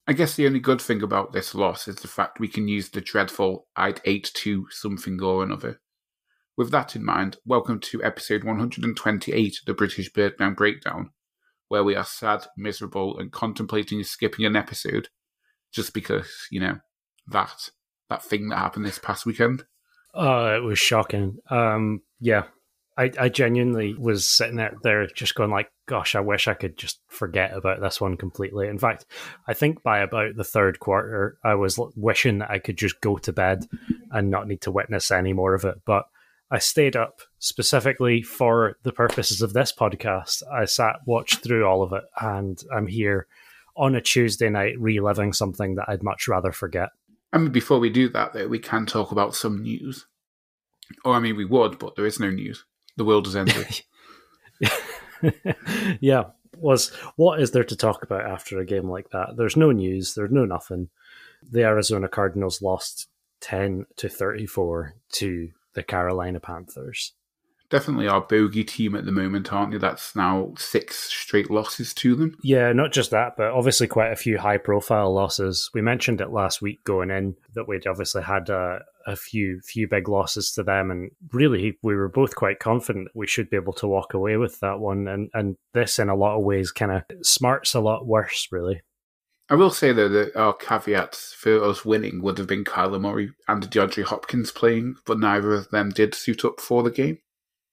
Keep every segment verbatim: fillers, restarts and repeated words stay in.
I guess the only good thing about this loss is the fact we can use the dreadful I'd eight to something or another. With that in mind, welcome to episode one hundred twenty-eight of the British Birdman Breakdown, where we are sad, miserable, and contemplating skipping an episode just because, you know, that that thing that happened this past weekend. Oh, it was shocking. Um, yeah, I, I genuinely was sitting out there just going like, gosh, I wish I could just forget about this one completely. In fact, I think by about the third quarter, I was wishing that I could just go to bed and not need to witness any more of it. But I stayed up specifically for the purposes of this podcast. I sat, watched through all of it, and I'm here on a Tuesday night reliving something that I'd much rather forget. I mean, before we do that, though, we can talk about some news. Or, I mean, we would, but there is no news. The world has ended. Yeah. Was what is there to talk about after a game like that? There's no news. There's no nothing. The Arizona Cardinals lost ten to thirty-four to the Carolina Panthers. Definitely our bogey team at the moment, aren't they? That's now six straight losses to them. Yeah, not just that, but obviously quite a few high-profile losses. We mentioned it last week going in that we'd obviously had a, a few few big losses to them, and really we were both quite confident that we should be able to walk away with that one. And, and this, in a lot of ways, kind of smarts a lot worse, really. I will say, though, that our caveats for us winning would have been Kyler Murray and DeAndre Hopkins playing, but neither of them did suit up for the game.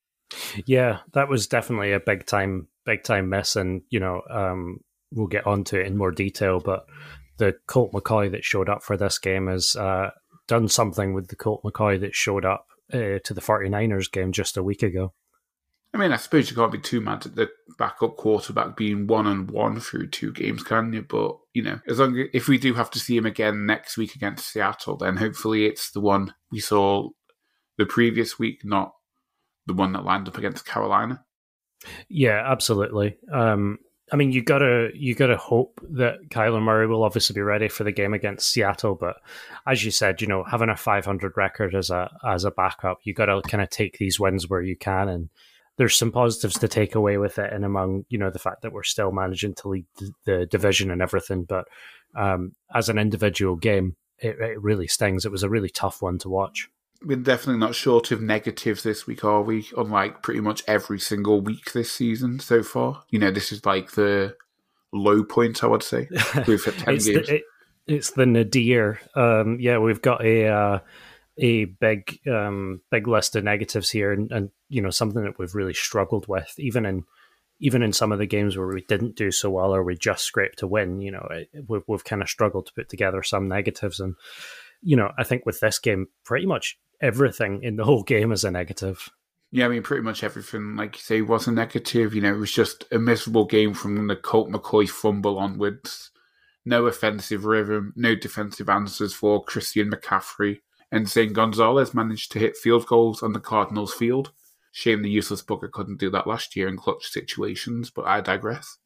Yeah, that was definitely a big time, big time miss, and you know, um, we'll get onto it in more detail. But the Colt McCoy that showed up for this game has uh, done something with the Colt McCoy that showed up uh, to the 49ers game just a week ago. I mean, I suppose you can't be too mad at the backup quarterback being one and one through two games, can you? But you know, as long as if we do have to see him again next week against Seattle, then hopefully it's the one we saw the previous week, not the one that lined up against Carolina. Yeah, absolutely. Um, I mean, you gotta you gotta hope that Kyler Murray will obviously be ready for the game against Seattle. But as you said, you know, having a five hundred record as a as a backup, you gotta kind of take these wins where you can. And there's some positives to take away with it, and among you know the fact that we're still managing to lead the division and everything. But um, as an individual game, it, it really stings. It was a really tough one to watch. We're definitely not short of negatives this week, are we? Unlike pretty much every single week this season so far. You know, this is like the low point, I would say. We've had ten it's, games. The, it, it's the nadir. Um, yeah, we've got a uh, a big um, big list of negatives here, and, and you know something that we've really struggled with, even in even in some of the games where we didn't do so well or we just scraped to win. You know, it, we've we've kind of struggled to put together some negatives, and you know, I think with this game, pretty much everything in the whole game is a negative. Yeah, I mean, pretty much everything, like you say, was a negative. You know, it was just a miserable game from the Colt McCoy fumble onwards. No offensive rhythm, no defensive answers for Christian McCaffrey. And Zane Gonzalez managed to hit field goals on the Cardinals field. Shame the useless bugger couldn't do that last year in clutch situations, but I digress.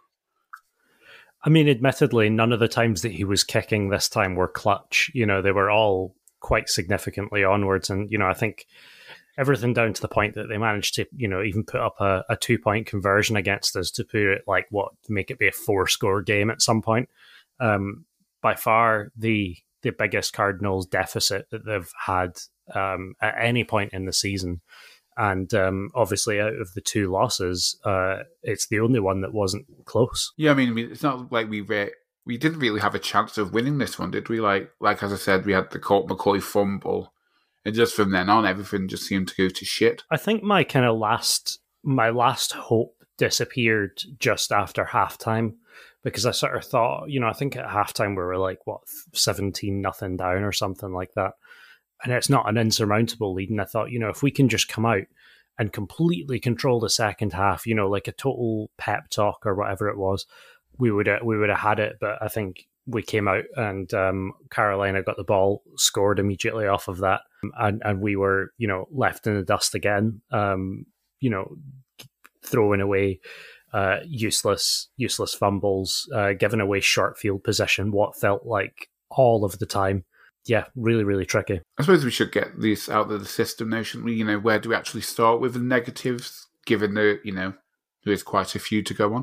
I mean, admittedly, none of the times that he was kicking this time were clutch. You know, they were all quite significantly onwards. And, you know, I think everything down to the point that they managed to, you know, even put up a, a two-point conversion against us to put it, like, what, make it be a four-score game at some point. Um, by far, the the biggest Cardinals deficit that they've had um, at any point in the season. And um, obviously, out of the two losses, uh, it's the only one that wasn't close. Yeah, I mean, it's not like we re- we didn't really have a chance of winning this one, did we? Like, like as I said, we had the Colt McCoy fumble, and just from then on, everything just seemed to go to shit. I think my kind of last my last hope disappeared just after halftime, because I sort of thought, you know, I think at halftime we were like, what, seventeen nothing down or something like that. And it's not an insurmountable lead. And I thought, you know, if we can just come out and completely control the second half, you know, like a total pep talk or whatever it was, we would have, we would have had it. But I think we came out and um, Carolina got the ball, scored immediately off of that. And, and we were, you know, left in the dust again, um, you know, throwing away uh, useless, useless fumbles, uh, giving away short field position, what felt like all of the time. Yeah, really, really tricky. I suppose we should get this out of the system now, shouldn't we? You know, where do we actually start with the negatives, given that, you know, there is quite a few to go on?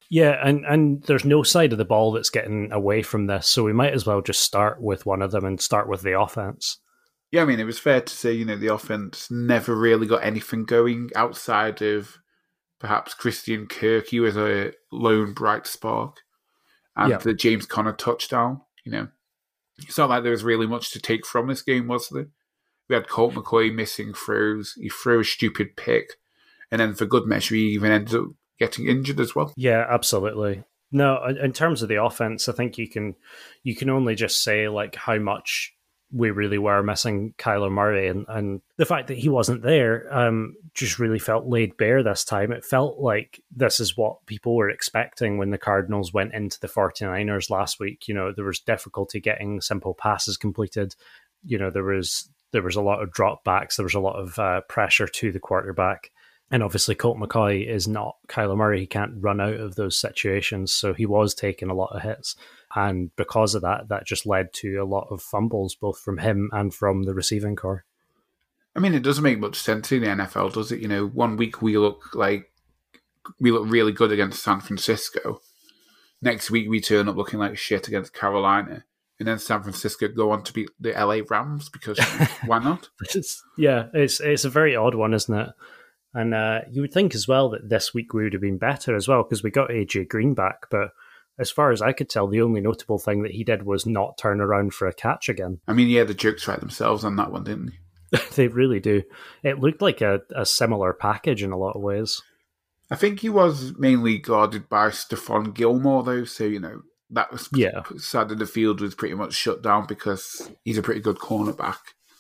Yeah, and, and there's no side of the ball that's getting away from this, so we might as well just start with one of them and start with the offense. Yeah, I mean, it was fair to say, you know, the offense never really got anything going outside of perhaps Christian Kirk. He was a lone bright spark. And yeah. the James Conner touchdown, you know. It's not like there was really much to take from this game, was there? We had Colt McCoy missing throws. He threw a stupid pick. And then for good measure, he even ended up getting injured as well. Yeah, absolutely. No, in terms of the offense, I think you can you can only just say like how much we really were missing Kyler Murray, and, and the fact that he wasn't there um, just really felt laid bare this time. It felt like this is what people were expecting when the Cardinals went into the 49ers last week. You know, there was difficulty getting simple passes completed. You know, there was there was a lot of dropbacks. There was a lot of uh, pressure to the quarterback. And obviously Colt McCoy is not Kyler Murray. He can't run out of those situations. So he was taking a lot of hits. And because of that, that just led to a lot of fumbles, both from him and from the receiving corps. I mean, it doesn't make much sense in the N F L, does it? You know, one week we look like we look really good against San Francisco. Next week we turn up looking like shit against Carolina. And then San Francisco go on to beat the L A Rams because why not? It's, yeah, it's it's a very odd one, isn't it? And uh, you would think as well that this week we would have been better as well because we got A J Green back. But as far as I could tell, the only notable thing that he did was not turn around for a catch again. I mean, yeah, the jokes right themselves on that one, didn't they? They really do. It looked like a, a similar package in a lot of ways. I think he was mainly guarded by Stephon Gilmore, though. So, you know, that was yeah. side of the field was pretty much shut down because he's a pretty good cornerback.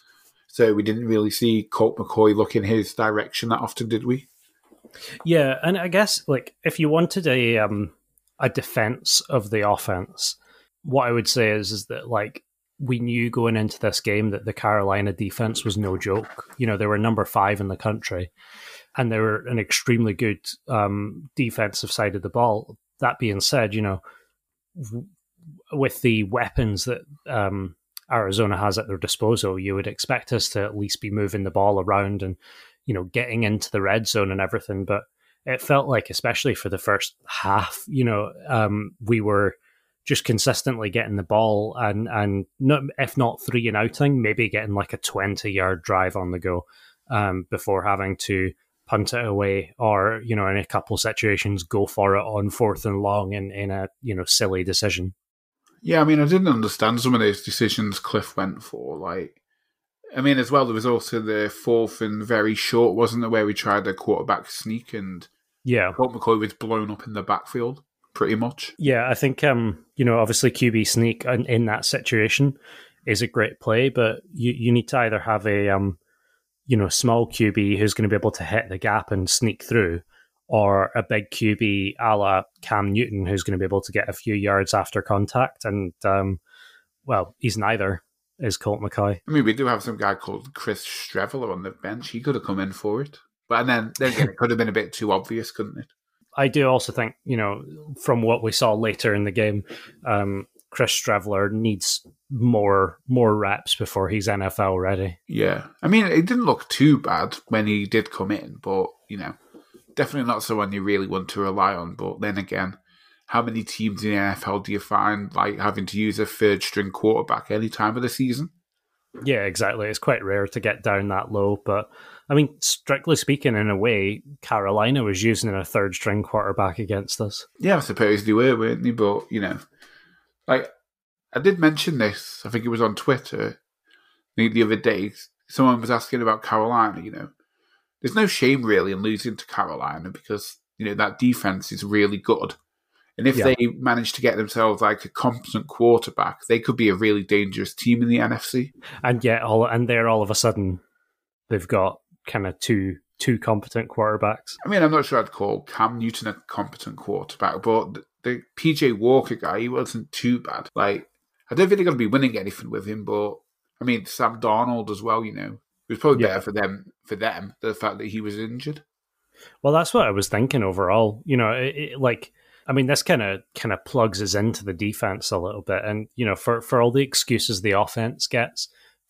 So we didn't really see Colt McCoy look in his direction that often, did we? Yeah, and I guess like if you wanted a um, a defense of the offense, what I would say is is that like we knew going into this game that the Carolina defense was no joke. You know, they were number five in the country, and they were an extremely good um, defensive side of the ball. That being said, you know, w- with the weapons that um, Arizona has at their disposal, you would expect us to at least be moving the ball around and, you know, getting into the red zone and everything. But it felt like, especially for the first half, you know, um, we were just consistently getting the ball and, and not, if not three and outing, maybe getting like a twenty-yard drive on the go um, before having to punt it away or, you know, in a couple of situations, go for it on fourth and long in, in a, you know, silly decision. Yeah, I mean, I didn't understand some of those decisions Cliff went for. Like, I mean, as well, there was also the fourth and very short, wasn't there, where we tried a quarterback sneak and yeah, Colt McCoy was blown up in the backfield, pretty much. Yeah, I think, um, you know, obviously Q B sneak in, in that situation is a great play, but you, you need to either have a, um, you know, small Q B who's going to be able to hit the gap and sneak through, or a big Q B a la Cam Newton who's going to be able to get a few yards after contact. And, um, well, he's neither, is Colt McCoy. I mean, we do have some guy called Chris Streveler on the bench. He could have come in for it. But and then, then again, it could have been a bit too obvious, couldn't it? I do also think, you know, from what we saw later in the game, um, Chris Streveler needs more more reps before he's N F L ready. Yeah. I mean, it didn't look too bad when he did come in, but, you know, definitely not someone you really want to rely on. But then again, how many teams in the N F L do you find like having to use a third string quarterback any time of the season? Yeah, exactly. It's quite rare to get down that low. But, I mean, strictly speaking, in a way, Carolina was using a third string quarterback against us. Yeah, I suppose they were, weren't they? But, you know, like, I did mention this, I think it was on Twitter the, the other day. Someone was asking about Carolina, you know. There's no shame, really, in losing to Carolina because, you know, that defense is really good. And if yeah. they manage to get themselves like a competent quarterback, they could be a really dangerous team in the N F C. And yet, all and there all of a sudden, they've got kind of two two competent quarterbacks. I mean, I'm not sure I'd call Cam Newton a competent quarterback, but the, the P J Walker guy, he wasn't too bad. Like, I don't think they're going to be winning anything with him, but I mean, Sam Darnold as well, you know. It was probably yeah. better for them, for them, the fact that he was injured. Well, that's what I was thinking overall. You know, it, it, like, I mean, this kind of kind of plugs us into the defense a little bit. And, you know, for, for all the excuses the offense gets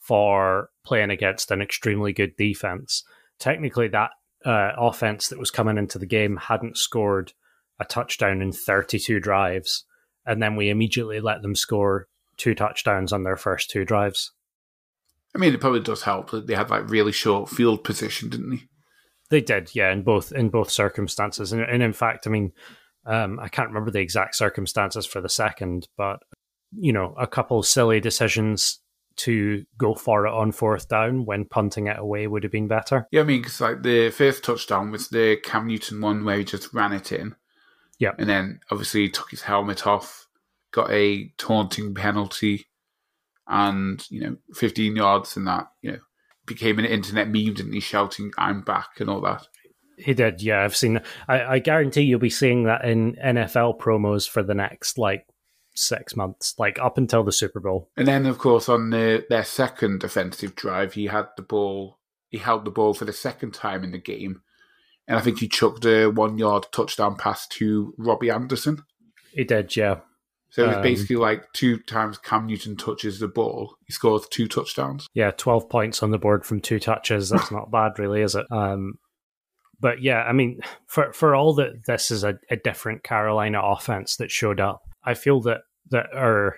for playing against an extremely good defense, technically that uh, offense that was coming into the game hadn't scored a touchdown in thirty-two drives, and then we immediately let them score two touchdowns on their first two drives. I mean, it probably does help that they had like really short field position, didn't they? They did, yeah, in both in both circumstances, and, and in fact, I mean, um, I can't remember the exact circumstances for the second, but you know, a couple silly decisions to go for it on fourth down when punting it away would have been better. Yeah, I mean, because like the first touchdown was the Cam Newton one where he just ran it in. Yeah, and then obviously he took his helmet off, got a taunting penalty, and you know, fifteen yards, and that you know became an internet meme, didn't he? Shouting "I'm back" and all that. He did, yeah. I've seen. I, I guarantee you'll be seeing that in N F L promos for the next like six months, like up until the Super Bowl. And then, of course, on the, their second offensive drive, he had the ball. He held the ball for the second time in the game, and I think he chucked a one-yard touchdown pass to Robbie Anderson. He did, yeah. So it was um, basically like two times Cam Newton touches the ball, he scores two touchdowns. Yeah, twelve points on the board from two touches. That's not bad, really, is it? Um, but yeah, I mean, for for all that this is a, a different Carolina offense that showed up, I feel that that our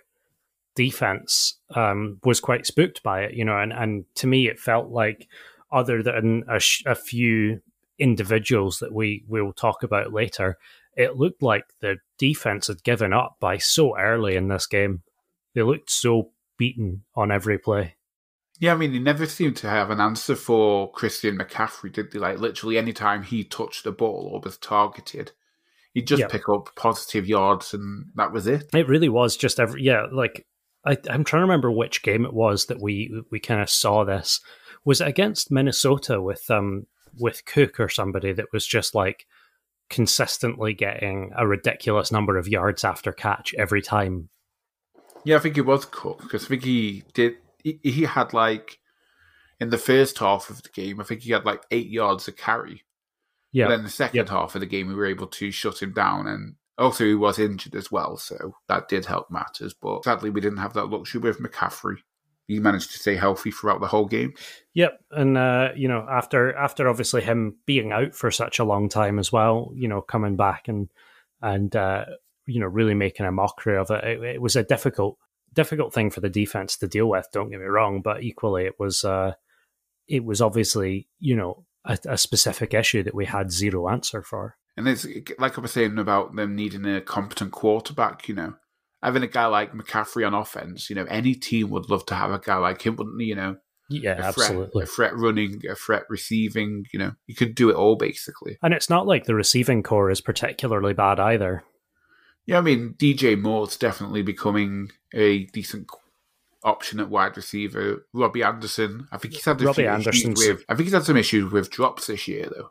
defense um, was quite spooked by it, you know, and, and to me it felt like, other than a, sh- a few individuals that we will talk about later, it looked like the defense had given up by so early in this game. They looked so beaten on every play. Yeah, I mean, they never seemed to have an answer for Christian McCaffrey, did they? Like, literally any time he touched the ball or was targeted, he'd just yep. pick up positive yards, and that was it. It really was just every... Yeah, like, I, I'm trying to remember which game it was that we, we kind of saw this. Was it against Minnesota with um with Cook or somebody that was just, like, consistently getting a ridiculous number of yards after catch every time? Yeah, I think it was Cook, because I think he did... He, he had, like, in the first half of the game, I think he had, like, eight yards a carry. Yeah. But then the second yep. half of the game, we were able to shut him down, and also he was injured as well, so that did help matters. But sadly, we didn't have that luxury with McCaffrey. He managed to stay healthy throughout the whole game. Yep, and uh, you know, after after obviously him being out for such a long time as well, you know, coming back and and uh, you know, really making a mockery of it, it, it was a difficult difficult thing for the defense to deal with. Don't get me wrong, but equally, it was uh, it was obviously, you know, a, a specific issue that we had zero answer for. And it's like I was saying about them needing a competent quarterback, you know. Having a guy like McCaffrey on offense, you know, any team would love to have a guy like him, wouldn't they? You know, yeah, a absolutely. Threat, a threat running, a threat receiving, you know, you could do it all basically. And it's not like the receiving core is particularly bad either. Yeah, I mean, D J Moore's definitely becoming a decent option at wide receiver. Robbie Anderson, I think he's had a Robbie few Anderson's... issues with. I think he's had some issues with drops this year, though.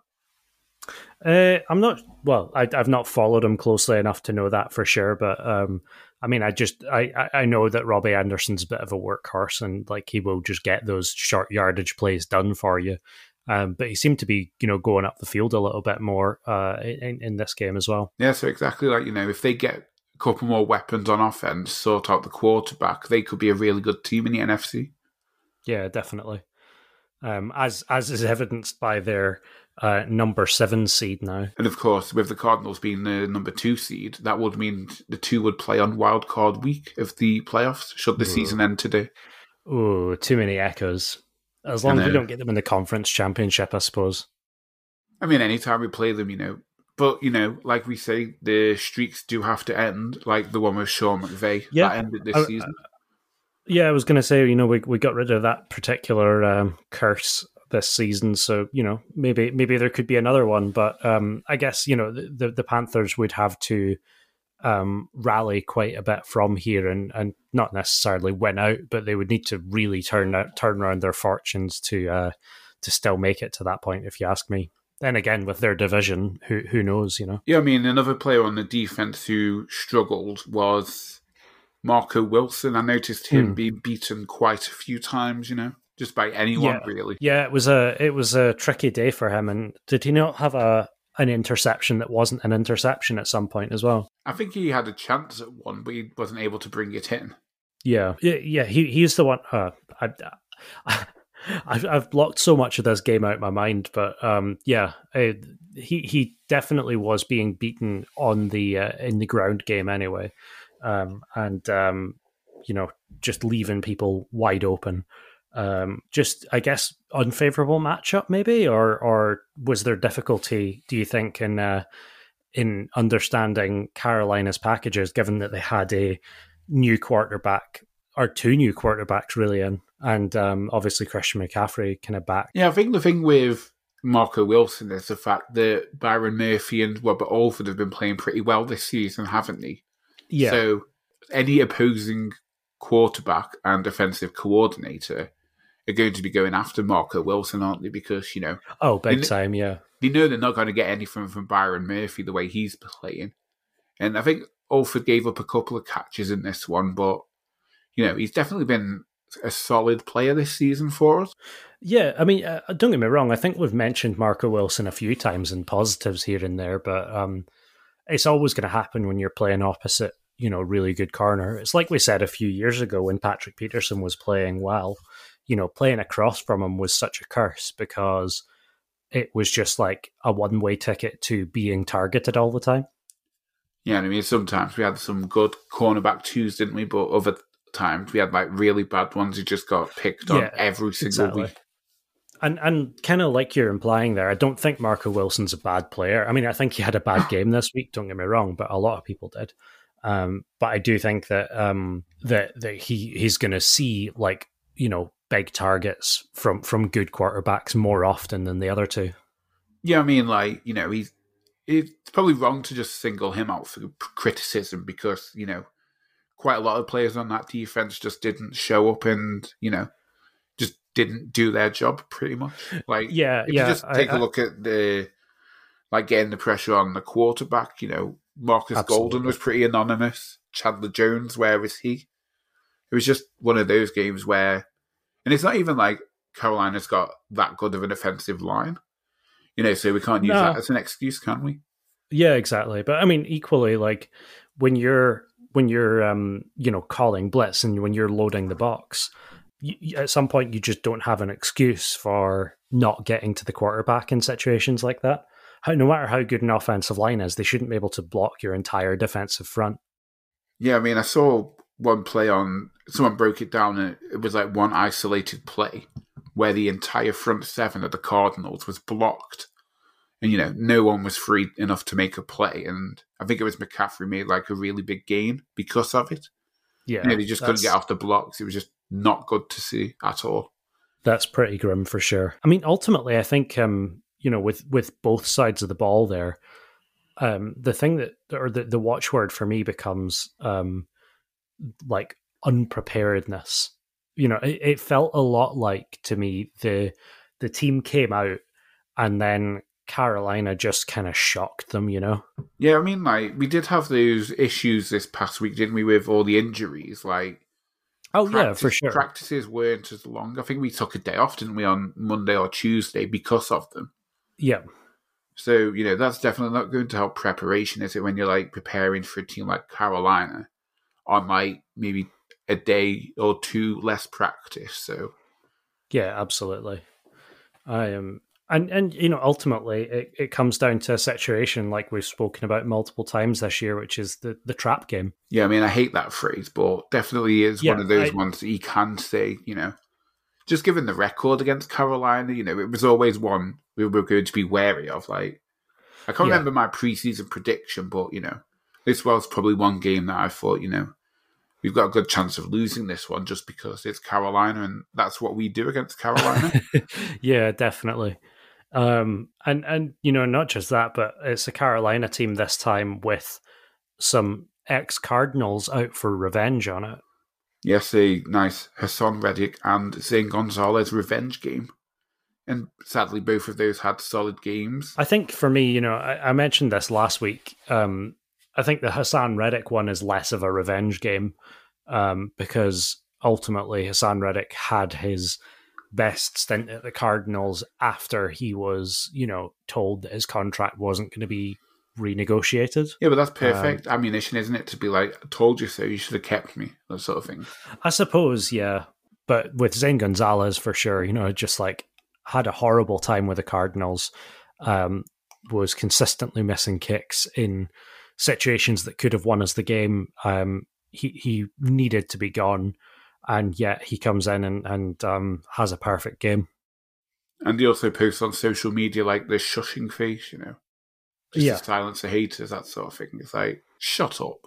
Uh, I'm not well. I, I've not followed him closely enough to know that for sure. But um, I mean, I just I, I know that Robbie Anderson's a bit of a workhorse, and like he will just get those short yardage plays done for you. Um, but he seemed to be, you know, going up the field a little bit more uh, in in this game as well. Yeah, so exactly like, you know, if they get a couple more weapons on offense, sort out the quarterback, they could be a really good team in the N F C. Yeah, definitely. Um, as as is evidenced by their uh, number seven seed now. And of course, with the Cardinals being the number two seed, that would mean the two would play on wild card week of the playoffs, should the Ooh. season end today. Oh, too many echoes. As long as we don't get them in the conference championship, I suppose. I mean, anytime we play them, you know. But, you know, like we say, the streaks do have to end, like the one with Sean McVay. Yeah. That ended this I, season. I, yeah, I was going to say, you know, we we got rid of that particular um, curse this season, so, you know, maybe maybe there could be another one. But um, I guess, you know, the, the Panthers would have to um, rally quite a bit from here and, and not necessarily win out, but they would need to really turn out, turn around their fortunes to uh, to still make it to that point, if you ask me. Then again, with their division, who who knows, you know? Yeah, I mean, another player on the defense who struggled was Marco Wilson. I noticed him hmm. being beaten quite a few times, you know, just by anyone, yeah. really. Yeah, it was a it was a tricky day for him. And did he not have a an interception that wasn't an interception at some point as well? I think he had a chance at one, but he wasn't able to bring it in. Yeah, yeah, yeah. He he's the one. Uh, I, I, I've I've blocked so much of this game out of my mind, but um, yeah, I, he he definitely was being beaten on the uh, in the ground game anyway, um, and um, you know, just leaving people wide open. Um, just I guess unfavorable matchup maybe, or or was there difficulty? Do you think in uh, in understanding Carolina's packages, given that they had a new quarterback or two new quarterbacks really in, and um, obviously Christian McCaffrey kind of back? Yeah, I think the thing with Marco Wilson is the fact that Byron Murphy and Robert Alford have been playing pretty well this season, haven't they? Yeah. So any opposing quarterback and offensive coordinator are going to be going after Marco Wilson, aren't they? Because, you know... Oh, big they, time, yeah. They know they're not going to get anything from Byron Murphy the way he's playing. And I think Alford gave up a couple of catches in this one, but, you know, he's definitely been a solid player this season for us. Yeah, I mean, uh, don't get me wrong. I think we've mentioned Marco Wilson a few times in positives here and there, but um, it's always going to happen when you're playing opposite, you know, really good corner. It's like we said a few years ago when Patrick Peterson was playing well. You know, playing across from him was such a curse because it was just like a one-way ticket to being targeted all the time. Yeah, I mean, sometimes we had some good cornerback twos, didn't we? But other times we had like really bad ones who just got picked on yeah, every single exactly. week. And and kind of like you're implying there, I don't think Marco Wilson's a bad player. I mean, I think he had a bad game this week, don't get me wrong, but a lot of people did. Um, but I do think that um, that, that he, he's going to see, like, you know, big targets from, from good quarterbacks more often than the other two. Yeah, I mean, like, you know, he's it's probably wrong to just single him out for criticism because, you know, quite a lot of players on that defense just didn't show up and, you know, just didn't do their job pretty much. Like, yeah, if yeah, you just take I, a look at the, like, getting the pressure on the quarterback, you know, Marcus absolutely. Golden was pretty anonymous. Chandler Jones, where is he? It was just one of those games where, and it's not even like Carolina's got that good of an offensive line, you know, so we can't use no. that as an excuse, can we? Yeah, exactly. But I mean, equally, like when you're when you're um, you know, calling blitz and when you're loading the box, you, at some point you just don't have an excuse for not getting to the quarterback in situations like that. How, no matter how good an offensive line is, they shouldn't be able to block your entire defensive front. Yeah, I mean, I saw one play on, someone broke it down and it was like one isolated play where the entire front seven of the Cardinals was blocked. And, you know, no one was free enough to make a play. And I think it was McCaffrey made like a really big gain because of it. Yeah. You know, they just couldn't get off the blocks. It was just not good to see at all. That's pretty grim for sure. I mean, ultimately, I think, um, you know, with, with both sides of the ball there, um, the thing that, or the, the watchword for me becomes um, like unpreparedness. You know, it, it felt a lot like to me the the team came out and then Carolina just kind of shocked them, you know? Yeah, I mean, like, we did have those issues this past week, didn't we, with all the injuries? Like, oh, practice, yeah, for sure. Practices weren't as long. I think we took a day off, didn't we, on Monday or Tuesday because of them. Yeah. So, you know, that's definitely not going to help preparation, is it, when you're, like, preparing for a team like Carolina on, like, maybe a day or two less practice, so... Yeah, absolutely. I am... Um... And, and you know, ultimately, it, it comes down to a situation like we've spoken about multiple times this year, which is the, the trap game. Yeah, I mean, I hate that phrase, but definitely is yeah, one of those I, ones that you can say, you know, just given the record against Carolina, you know, it was always one we were going to be wary of. Like, I can't yeah. remember my preseason prediction, but, you know, this was probably one game that I thought, you know, we've got a good chance of losing this one just because it's Carolina and that's what we do against Carolina. Yeah, definitely. Um, and, and, you know, not just that, but it's a Carolina team this time with some ex-Cardinals out for revenge on it. Yes, a nice Hassan Reddick and Zane Gonzalez revenge game. And sadly, both of those had solid games. I think for me, you know, I, I mentioned this last week. Um, I think the Hassan Reddick one is less of a revenge game um, because ultimately Hassan Reddick had his best stint at the Cardinals after he was, you know, told that his contract wasn't going to be renegotiated. Yeah, but that's perfect um, ammunition, isn't it? To be like, I told you so, you should have kept me, that sort of thing. I suppose, yeah. But with Zane Gonzalez, for sure, you know, just like had a horrible time with the Cardinals. Um, was consistently missing kicks in situations that could have won us the game. Um, he he needed to be gone, and yet he comes in and and um, has a perfect game. And he also posts on social media like the shushing face, you know, just Yeah. to silence the haters, that sort of thing. It's like, shut up,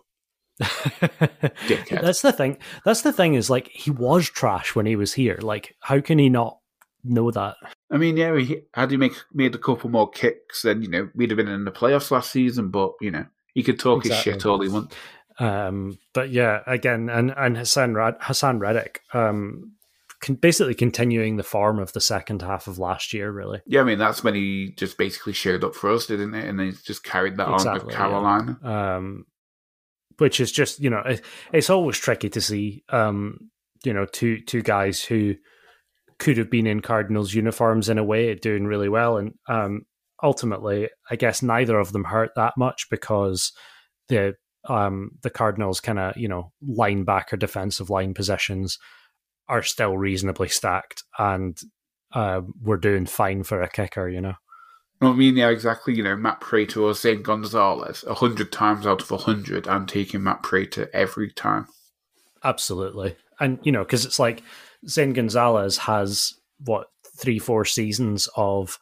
dickhead. That's the thing. That's the thing is like he was trash when he was here. Like, how can he not know that? I mean, yeah, he, had he make, made a couple more kicks, then, you know, we'd have been in the playoffs last season, but, you know, he could talk exactly. his shit all he wants. Um, but yeah, again, and, and Hassan, Rad- Hassan Reddick, um, can basically continuing the form of the second half of last year, really. Yeah, I mean, that's when he just basically showed up for us, didn't it? And then just carried that exactly, on with Carolina. Yeah. Um, which is just, you know, it, it's always tricky to see, um, you know, two two guys who could have been in Cardinals uniforms in a way doing really well. And um, ultimately, I guess neither of them hurt that much because the um, the Cardinals kind of, you know, linebacker defensive line positions are still reasonably stacked, and uh, we're doing fine for a kicker, you know. Well, I mean, yeah, exactly. You know, Matt Prater or Zane Gonzalez, a hundred times out of a hundred, I'm taking Matt Prater every time. Absolutely, and you know, because it's like Zane Gonzalez has what three, four seasons of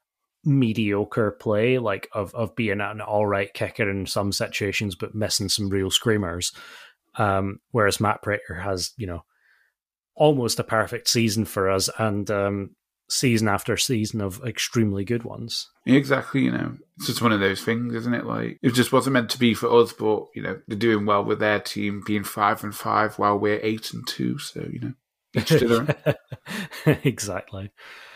mediocre play, like of of being an all right kicker in some situations, but missing some real screamers. Um, whereas Matt Prater has, you know, almost a perfect season for us, and um, season after season of extremely good ones. Exactly, you know, it's just one of those things, isn't it? Like, it just wasn't meant to be for us, but, you know, they're doing well with their team being five and five while we're eight and two, so, you know, each to their own. Exactly.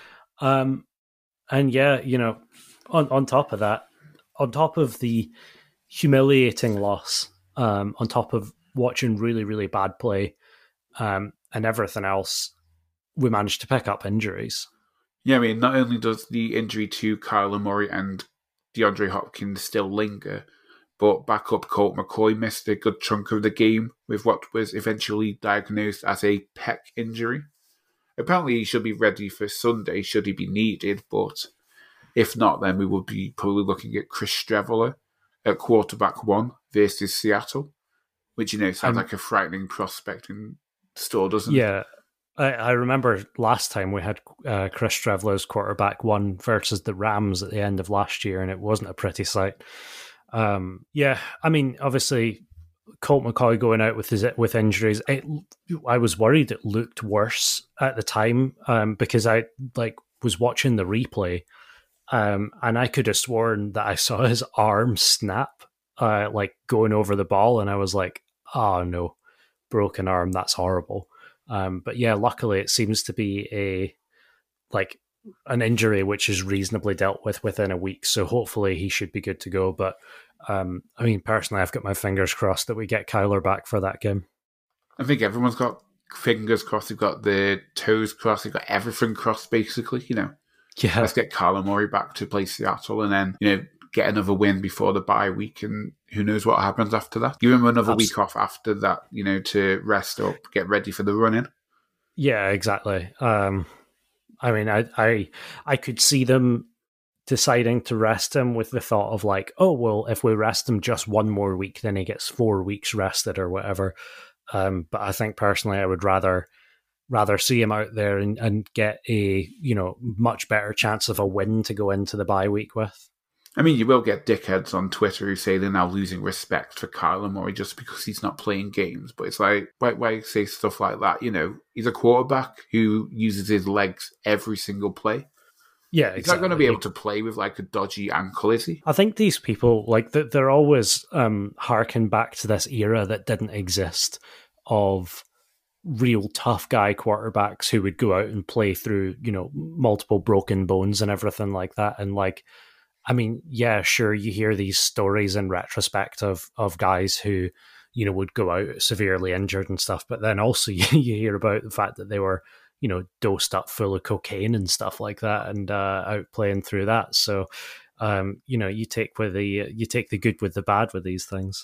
Um, and yeah, you know, on, on top of that, on top of the humiliating loss, um, on top of watching really, really bad play, um, and everything else, we managed to pick up injuries. Yeah, I mean, not only does the injury to Kyler Murray and DeAndre Hopkins still linger, but backup Colt McCoy missed a good chunk of the game with what was eventually diagnosed as a pec injury. Apparently, he should be ready for Sunday should he be needed, but if not, then we will be probably looking at Chris Streveler at quarterback one versus Seattle, which, you know, sounds um, like a frightening prospect in store, doesn't yeah. it? Yeah. I, I remember last time we had uh, Chris Streveler's quarterback one versus the Rams at the end of last year, and it wasn't a pretty sight. Um, yeah, I mean, obviously, Colt McCoy going out with his with injuries, it, I was worried it looked worse at the time um, because I like was watching the replay, um, and I could have sworn that I saw his arm snap, uh, like going over the ball, and I was like, "Oh no, broken arm, that's horrible." Um, but yeah, luckily it seems to be a like an injury which is reasonably dealt with within a week. So hopefully he should be good to go. But um, I mean, personally, I've got my fingers crossed that we get Kyler back for that game. I think everyone's got fingers crossed. They've got the toes crossed. They've got everything crossed, basically. You know, yeah. Let's get Kyler Murray back to play Seattle, and then you know get another win before the bye week, and who knows what happens after that. Give him another Absolutely. week off after that, you know, to rest up, get ready for the run-in. Yeah, exactly. Um, I mean, I, I, I could see them deciding to rest him with the thought of like, oh, well, if we rest him just one more week, then he gets four weeks rested or whatever. Um, but I think personally, I would rather rather see him out there and, and get a, you know, much better chance of a win to go into the bye week with. I mean, you will get dickheads on Twitter who say they're now losing respect for Kyler Murray just because he's not playing games. But it's like, why, why say stuff like that? You know, he's a quarterback who uses his legs every single play. Yeah, He's exactly. not going to be able to play with like a dodgy ankle, is he? I think these people, like, they're always um, harking back to this era that didn't exist of real tough guy quarterbacks who would go out and play through, you know, multiple broken bones and everything like that. And like, I mean, yeah, sure, you hear these stories in retrospect of of guys who, you know, would go out severely injured and stuff, but then also you, you hear about the fact that they were, you know, dosed up full of cocaine and stuff like that, and uh, out playing through that. So, um, you know, you take with the you take the good with the bad with these things.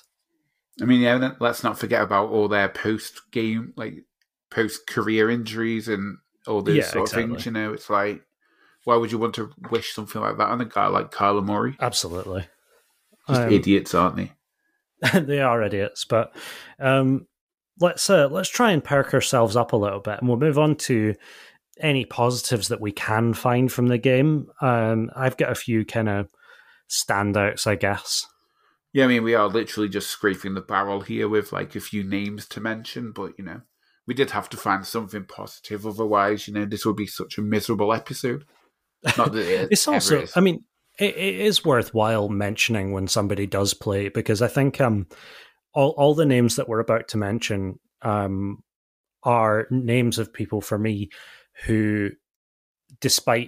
I mean, yeah, let's not forget about all their post game, like post career injuries and all those yeah, sort exactly. of things. You know, it's like Why would you want to wish something like that on a guy like Kyler Murray? Absolutely. Just Um, idiots, aren't they? They are idiots, but um, let's uh, let's try and perk ourselves up a little bit, and we'll move on to any positives that we can find from the game. Um, I've got a few kind of standouts, I guess. Yeah, I mean, we are literally just scraping the barrel here with like a few names to mention, but you know, we did have to find something positive. Otherwise, you know, this would be such a miserable episode. Not that it It's ever also, is. I mean, it, it is worthwhile mentioning when somebody does play, because I think um, all all the names that we're about to mention um, are names of people for me who, despite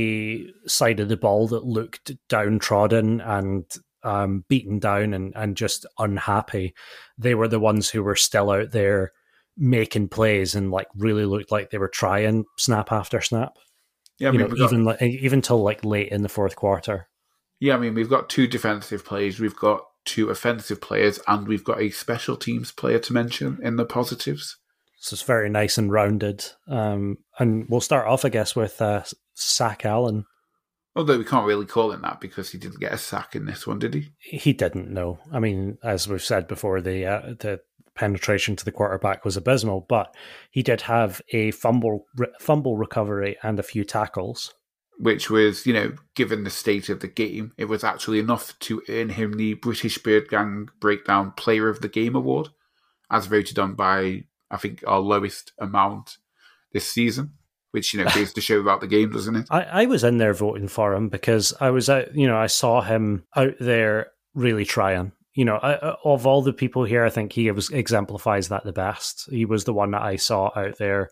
a side of the ball that looked downtrodden and um, beaten down and, and just unhappy, they were the ones who were still out there making plays and like really looked like they were trying snap after snap. Yeah, I you mean, know, we've got, even like, even till like late in the fourth quarter. yeah, I mean, we've got two defensive players, we've got two offensive players, and we've got a special teams player to mention in the positives. So it's very nice and rounded. Um, and we'll start off, I guess, with uh, Zach Allen. Although we can't really call him that because he didn't get a sack in this one, did he? He didn't know. I mean, as we've said before, the uh, the penetration to the quarterback was abysmal, but he did have a fumble re- fumble recovery and a few tackles. Which was, you know, given the state of the game, it was actually enough to earn him the British Bird Gang Breakdown Player of the Game award, as voted on by, I think, our lowest amount this season, which, you know, goes to show about the game, doesn't it? I, I was in there voting for him because I was out, you know, I saw him out there really trying. You know, I, of all the people here, I think he was exemplifies that the best. He was the one that I saw out there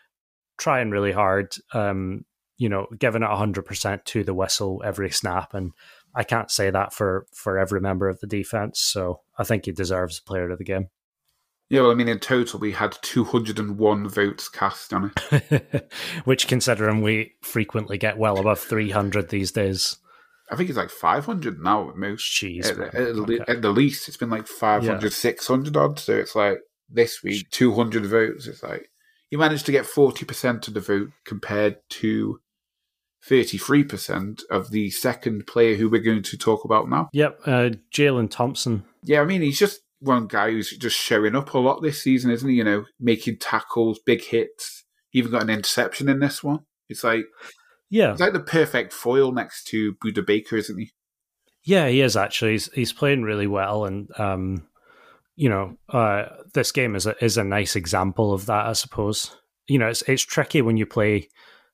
trying really hard, um, you know, giving it one hundred percent to the whistle every snap. And I can't say that for, for every member of the defense. So I think he deserves player of the game. Yeah, well, I mean, in total, we had two hundred one votes cast on it. Which, considering we frequently get well above three hundred these days. I think it's like five hundred now at most. Jeez, at, at, okay. at the least, it's been like five hundred, yeah. six hundred odd. So it's like this week, two hundred votes. It's like you managed to get forty percent of the vote compared to thirty-three percent of the second player who we're going to talk about now. Yep, uh, Jalen Thompson. Yeah, I mean, he's just one guy who's just showing up a lot this season, isn't he? You know, making tackles, big hits. He even got an interception in this one. It's like, yeah, it's like the perfect foil next to Budda Baker, isn't he? Yeah, he is actually. He's, he's playing really well, and um, you know, uh, this game is a is a nice example of that, I suppose. You know, it's it's tricky when you play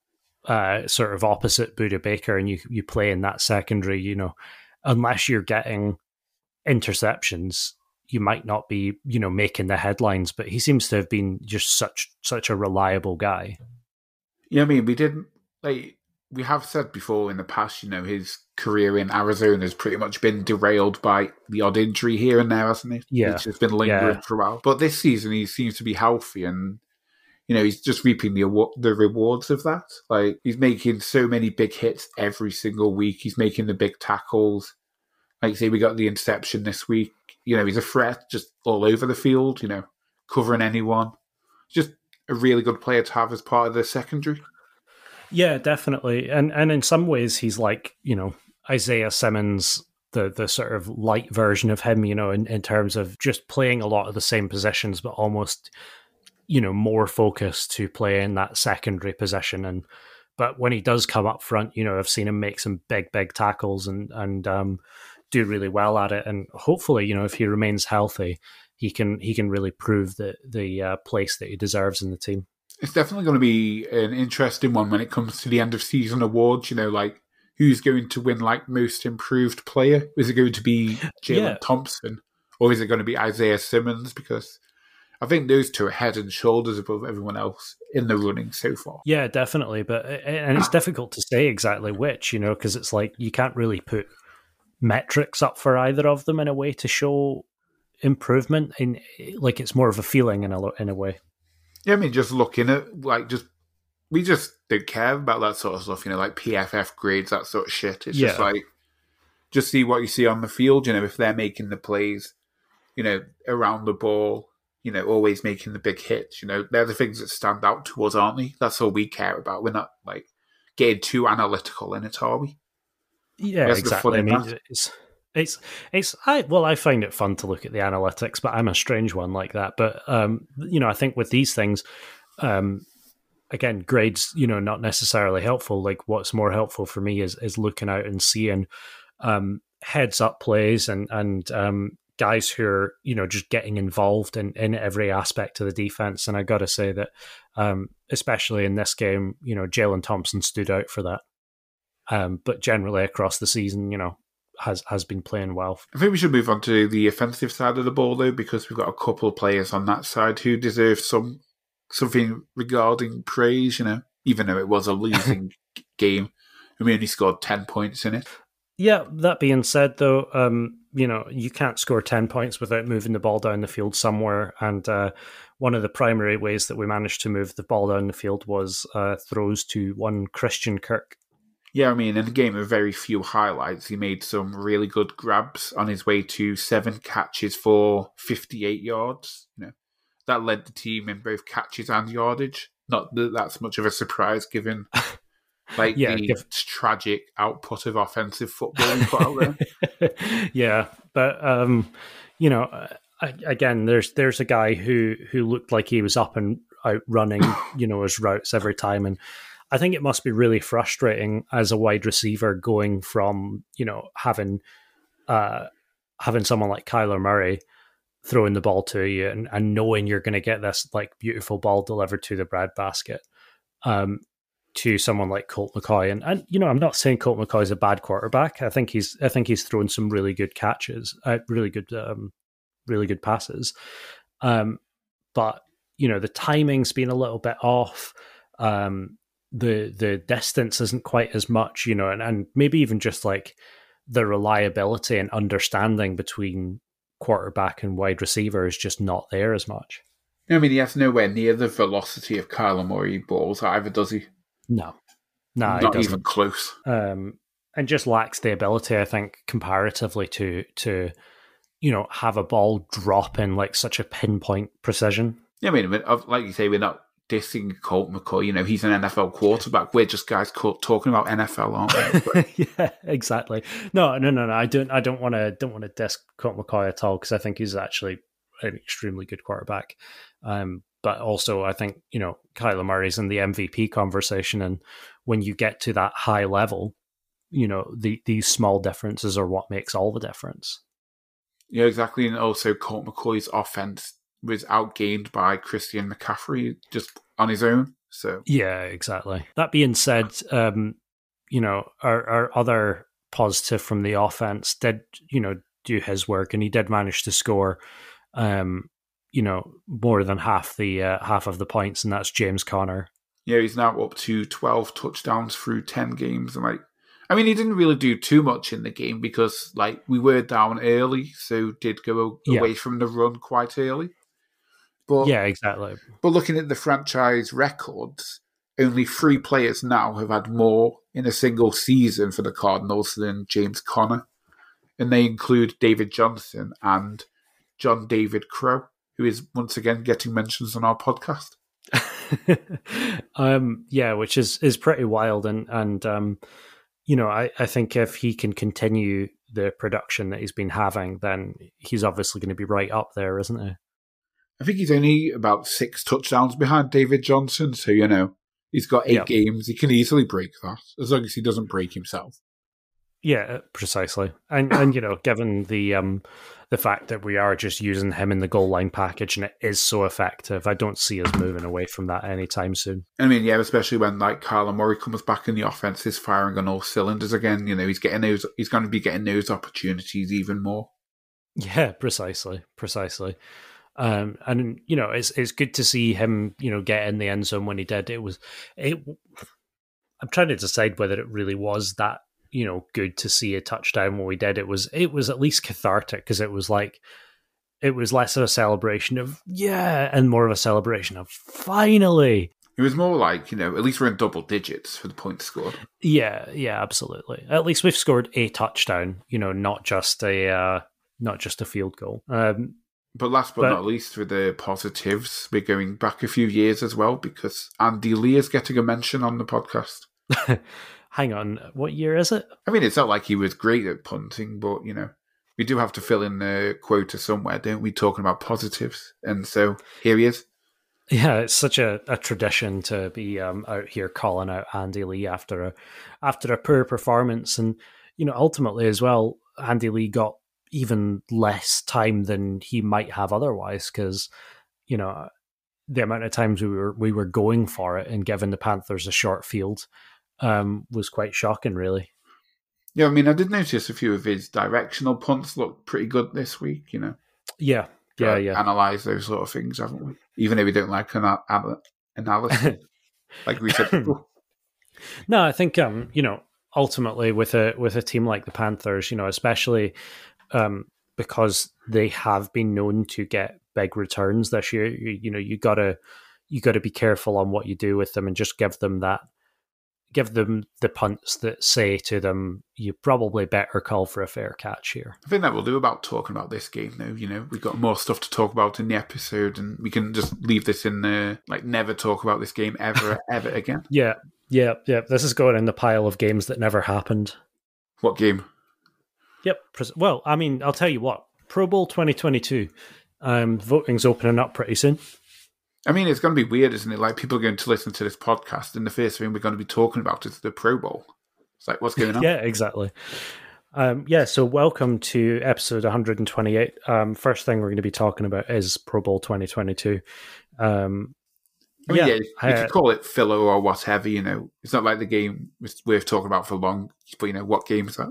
uh, sort of opposite Budda Baker and you you play in that secondary. You know, unless you're getting interceptions, you might not be, you know, making the headlines, but he seems to have been just such such a reliable guy. Yeah, I mean, we didn't like we have said before in the past, you know, his career in Arizona has pretty much been derailed by the odd injury here and there, hasn't it? Yeah, which has been lingering yeah. for a while. But this season, he seems to be healthy, and you know, he's just reaping the award, the rewards of that. Like he's making so many big hits every single week. He's making the big tackles. Like say, we got the interception this week. You know, he's a threat just all over the field, you know, covering anyone. Just a really good player to have as part of the secondary. Yeah, definitely. And and in some ways, he's like, you know, Isaiah Simmons, the the sort of light version of him, you know, in, in terms of just playing a lot of the same positions, but almost, you know, more focused to play in that secondary position. And but when he does come up front, you know, I've seen him make some big, big tackles and, and um, do really well at it. And hopefully, you know, if he remains healthy, he can he can really prove the the uh, place that he deserves in the team. It's definitely going to be an interesting one when it comes to the end of season awards. You know, like who's going to win like most improved player? Is it going to be Jalen yeah. Thompson, or is it going to be Isaiah Simmons? Because I think those two are head and shoulders above everyone else in the running so far. Yeah, definitely. But and it's difficult to say exactly which, you know, because it's like you can't really put metrics up for either of them in a way to show improvement. In like it's more of a feeling in a in a way. Yeah, I mean, just looking at, like, just, we just don't care about that sort of stuff, you know, like P F F grades, that sort of shit. It's yeah. just like, just see what you see on the field, you know, if they're making the plays, you know, around the ball, you know, always making the big hits, you know, they're the things that stand out to us, aren't they? That's all we care about. We're not, like, getting too analytical in it, are we? Yeah, Where's exactly. I the fun in mean, that? it's it's it's I well, I find it fun to look at the analytics, but I'm a strange one like that. But um, you know, I think with these things, um, again, grades, you know, not necessarily helpful. Like, what's more helpful for me is is looking out and seeing um, heads up plays and and um, guys who are, you know, just getting involved in, in every aspect of the defense. And I got to say that, um, especially in this game, you know, Jalen Thompson stood out for that. Um, but generally across the season, you know, has has been playing well. I think we should move on to the offensive side of the ball, though, because we've got a couple of players on that side who deserve some something regarding praise, you know, even though it was a losing game. We only scored ten points in it. Yeah, that being said, though, um, you know, you can't score ten points without moving the ball down the field somewhere. And uh, one of the primary ways that we managed to move the ball down the field was uh, throws to one Christian Kirk. Yeah, I mean, in the game of very few highlights, he made some really good grabs on his way to seven catches for fifty-eight yards. You know, that led the team in both catches and yardage. Not that that's much of a surprise given like yeah, the give... tragic output of offensive football we put out there. yeah, but um, you know, I, again, there's there's a guy who who looked like he was up and out running, you know, his routes every time, and I think it must be really frustrating as a wide receiver going from, you know, having uh, having someone like Kyler Murray throwing the ball to you and, and knowing you're going to get this like beautiful ball delivered to the breadbasket, um, to someone like Colt McCoy. And, and you know, I'm not saying Colt McCoy is a bad quarterback. I think he's I think he's thrown some really good catches, uh, really good, um, really good passes. Um, but you know, the timing's been a little bit off. Um, the the distance isn't quite as much, you know, and, and maybe even just like the reliability and understanding between quarterback and wide receiver is just not there as much. I mean, he has nowhere near the velocity of Kyler Murray balls either, does he? No. No, Not even close. Um, and just lacks the ability, I think, comparatively to, to, you know, have a ball drop in like such a pinpoint precision. Yeah, I mean, like you say, we're not dissing Colt McCoy, you know, he's an N F L quarterback. We're just guys talking about N F L, aren't we? Yeah, exactly. No, no, no, no. I don't. I don't want to. Don't want to diss Colt McCoy at all because I think he's actually an extremely good quarterback. Um, but also, I think you know Kyler Murray's in the M V P conversation, and when you get to that high level, you know the these small differences are what makes all the difference. Yeah, exactly. And also, Colt McCoy's offense was outgained by Christian McCaffrey just on his own. So yeah, exactly. That being said, um, you know, our, our other positive from the offense did, you know, do his work, and he did manage to score, um, you know, more than half the uh, half of the points, and that's James Conner. Yeah, he's now up to twelve touchdowns through ten games, and like, I mean, he didn't really do too much in the game because like we were down early, so did go away yeah. from the run quite early. But, yeah, exactly. But looking at the franchise records, only three players now have had more in a single season for the Cardinals than James Conner. And they include David Johnson and John David Crow, who is once again getting mentions on our podcast. um, yeah, which is, is pretty wild. And, and um, you know, I, I think if he can continue the production that he's been having, then he's obviously going to be right up there, isn't he? I think he's only about six touchdowns behind David Johnson. So, you know, he's got eight yep. games. He can easily break that, as long as he doesn't break himself. Yeah, precisely. And, and you know, given the um, the fact that we are just using him in the goal line package and it is so effective, I don't see us moving away from that anytime soon. I mean, yeah, especially when, like, Kyler Murray comes back in the offense, is firing on all cylinders again. You know, he's getting those, he's going to be getting those opportunities even more. Yeah, precisely. Precisely. Um, and you know, it's it's good to see him, you know, get in the end zone when he did. It was, it. I'm trying to decide whether it really was that, you know, good to see a touchdown when we did. It was, it was at least cathartic because it was like, it was less of a celebration of yeah, and more of a celebration of finally. It was more like, you know, at least we're in double digits for the points scored. Yeah, yeah, absolutely. At least we've scored a touchdown. You know, not just a, uh, not just a field goal. Um, But last but, but not least, with the positives, we're going back a few years as well because Andy Lee is getting a mention on the podcast. Hang on, what year is it? I mean, it's not like he was great at punting, but, you know, we do have to fill in the quota somewhere, don't we, talking about positives. And so here he is. Yeah, it's such a, a tradition to be um, out here calling out Andy Lee after a after a poor performance. And, you know, ultimately as well, Andy Lee got even less time than he might have otherwise because, you know, the amount of times we were we were going for it and giving the Panthers a short field um, was quite shocking, really. Yeah, I mean, I did notice a few of his directional punts looked pretty good this week, you know. Yeah, yeah, yeah. Analyze those sort of things, haven't we? Even if we don't like an analysis, like we said before. No, I think um, you know, ultimately with a with a team like the Panthers, you know, especially um, because they have been known to get big returns this year. You, you know, you gotta you gotta be careful on what you do with them and just give them that. Give them the punts that say to them, you probably better call for a fair catch here. I think that will do about talking about this game, though. You know, we've got more stuff to talk about in the episode, and we can just leave this in there, like never talk about this game ever, ever again. Yeah, yeah, yeah. This is going in the pile of games that never happened. What game? Yep. Well, I mean, I'll tell you what. Pro Bowl twenty twenty-two. Um, voting's opening up pretty soon. I mean, it's going to be weird, isn't it? Like, people are going to listen to this podcast, and the first thing we're going to be talking about is the Pro Bowl. It's like, what's going on? Yeah, exactly. Um, yeah, so welcome to episode one hundred twenty-eight. Um, first thing we're going to be talking about is Pro Bowl twenty twenty-two. Um, I mean, yeah, yeah, you uh, could call it filler or whatever, you know. It's not like the game was worth talking about for long, but, you know, what game is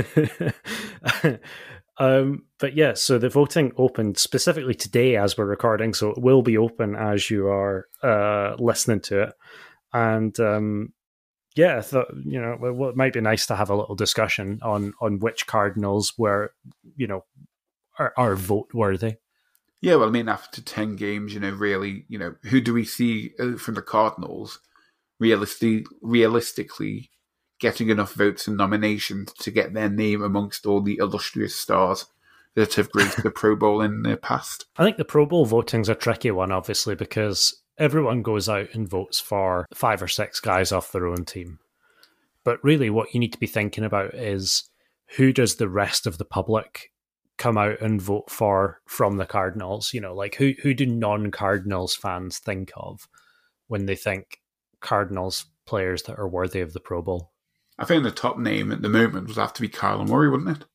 that? Um, but yeah, so the voting opened specifically today as we're recording, so it will be open as you are uh, listening to it. And um, yeah, I thought, you know, well, it might be nice to have a little discussion on on which Cardinals were, you know, are, are vote worthy. Yeah, well, I mean, after ten games, you know, really, you know, who do we see from the Cardinals realistically, realistically getting enough votes and nominations to get their name amongst all the illustrious stars that have graced the Pro Bowl in the past? I think the Pro Bowl voting's a tricky one, obviously, because everyone goes out and votes for five or six guys off their own team. But really what you need to be thinking about is who does the rest of the public come out and vote for from the Cardinals? You know, like who, who do non-Cardinals fans think of when they think Cardinals players that are worthy of the Pro Bowl? I think the top name at the moment would have to be Kyler Murray, wouldn't it?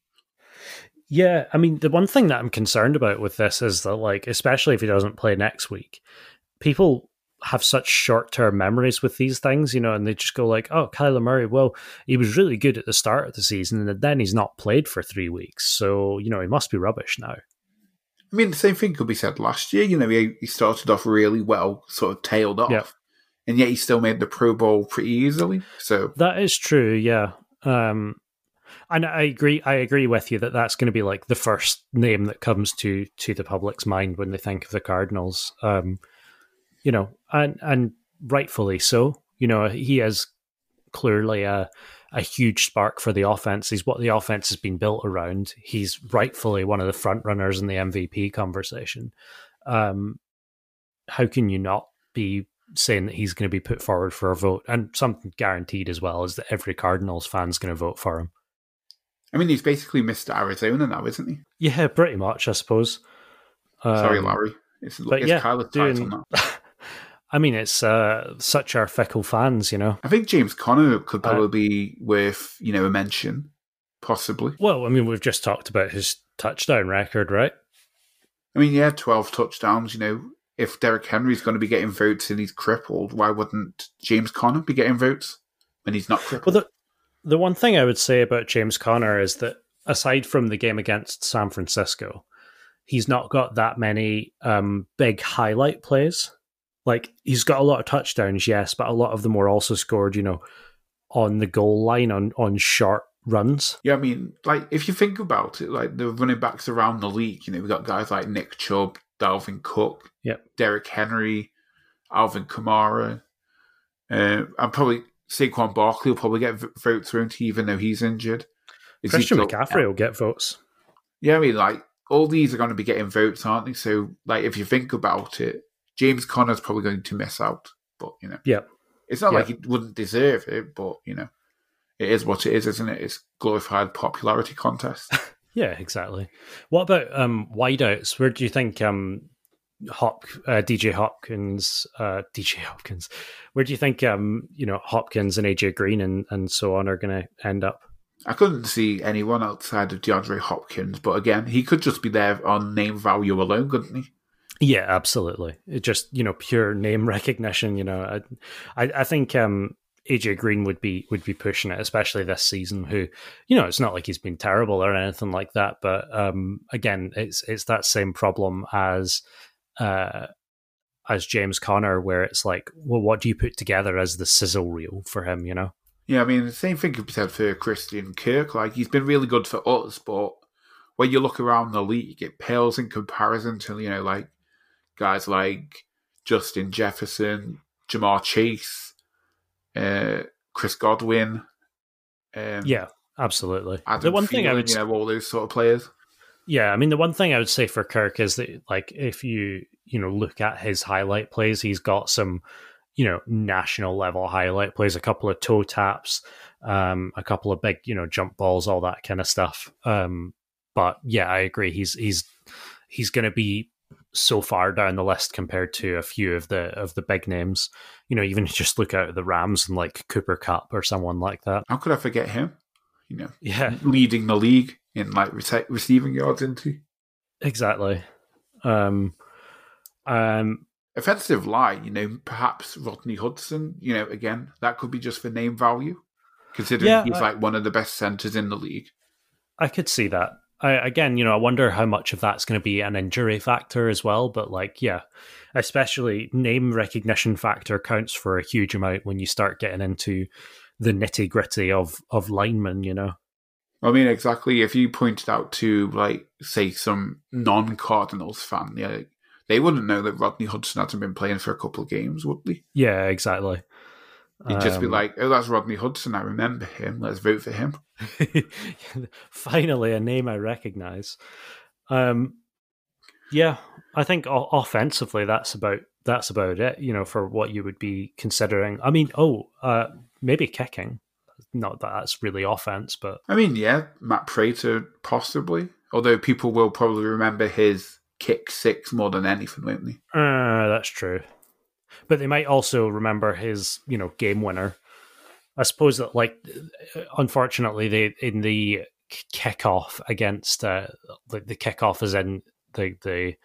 Yeah, I mean, the one thing that I'm concerned about with this is that, like, especially if he doesn't play next week, people have such short-term memories with these things, you know, and they just go like, oh, Kyler Murray, well, he was really good at the start of the season, and then he's not played for three weeks, so, you know, he must be rubbish now. I mean, the same thing could be said last year. You know, he, he started off really well, sort of tailed off. Yep. And yet he still made the Pro Bowl pretty easily. So that is true, yeah. Um, and I agree. I agree with you that that's going to be like the first name that comes to to the public's mind when they think of the Cardinals. Um, you know, and and rightfully so. You know, he is clearly a a huge spark for the offense. He's what the offense has been built around. He's rightfully one of the front runners in the M V P conversation. Um, how can you not be saying that he's going to be put forward for a vote? And something guaranteed as well is that every Cardinals fan's going to vote for him. I mean, he's basically Mister Arizona now, isn't he? Yeah, pretty much, I suppose. Um, Sorry, Larry. It's, but it's yeah, Kyler's doing, title now. I mean, it's uh, such our fickle fans, you know. I think James Conner could probably uh, be worth, you know, a mention, possibly. Well, I mean, we've just talked about his touchdown record, right? I mean, yeah, twelve touchdowns, you know. If Derrick Henry's going to be getting votes and he's crippled, why wouldn't James Conner be getting votes when he's not crippled? Well, the, the one thing I would say about James Conner is that aside from the game against San Francisco, he's not got that many um, big highlight plays. Like, he's got a lot of touchdowns, yes, but a lot of them were also scored, you know, on the goal line, on, on short runs. Yeah, I mean, like, if you think about it, like, the running backs around the league, you know, we've got guys like Nick Chubb, Dalvin Cook, yep. Derrick Henry, Alvin Kamara, uh, and probably Saquon Barkley will probably get votes through him, even though he's injured. Christian McCaffrey yeah. will get votes. Yeah, I mean, like, all these are going to be getting votes, aren't they? So, like, if you think about it, James Conner's probably going to miss out, but, you know. Yeah, It's not Yep. like he wouldn't deserve it, but, you know, it is what it is, isn't it? It's glorified popularity contest. Yeah, exactly. What about um, wideouts? Where do you think um, Hop, uh, D J Hopkins, uh, D J Hopkins, where do you think um, you know Hopkins and A J Green and, and so on are going to end up? I couldn't see anyone outside of DeAndre Hopkins, but again, he could just be there on name value alone, couldn't he? Yeah, absolutely. It just, you know, pure name recognition. You know, I, I, I think um, A J Green would be would be pushing it, especially this season. Who, you know, it's not like he's been terrible or anything like that, but um, again, it's it's that same problem as uh, as James Conner, where it's like, well, what do you put together as the sizzle reel for him? You know? Yeah, I mean, the same thing could be said for Christian Kirk. Like, he's been really good for us, but when you look around the league, it pales in comparison to, you know, like guys like Justin Jefferson, Jamar Chase, uh, Chris Godwin. Um, Yeah, absolutely. Adam The one Thielen, thing I would, you know, all those sort of players. yeah, I mean, the one thing I would say for Kirk is that, like, if you you know look at his highlight plays, he's got some, you know, national level highlight plays, a couple of toe taps, um, a couple of big, you know, jump balls, all that kind of stuff. Um, but yeah, I agree. He's he's he's going to be so far down the list compared to a few of the of the big names. You know, even just look out at the Rams and like Cooper Kupp or someone like that. How could I forget him? You know, Yeah, leading the league in like rece- receiving yards into. exactly. Um, um, Offensive line, you know, perhaps Rodney Hudson, you know, again, that could be just for name value, considering Yeah, he's I- like one of the best centers in the league. I could see that. I, again, you know, I wonder how much of that's going to be an injury factor as well. But like, yeah, especially name recognition factor counts for a huge amount when you start getting into the nitty gritty of of linemen. You know, I mean, exactly. If you pointed out to, like, say, some non-Cardinals fan, yeah, they wouldn't know that Rodney Hudson hasn't been playing for a couple of games, would they? yeah, exactly. You'd just be Um, like, oh, that's Rodney Hudson. I remember him. Let's vote for him. finally, a name I recognize. Um, yeah, I think o- offensively, that's about that's about it. You know, for what you would be considering. I mean, oh, uh, maybe kicking. Not that that's really offense, but I mean, yeah, Matt Prater, possibly. Although people will probably remember his kick six more than anything, won't they? uh, that's true. But they might also remember his, you know, game winner. I suppose that, like, unfortunately, they in the kickoff against uh, the, the kickoff is in the the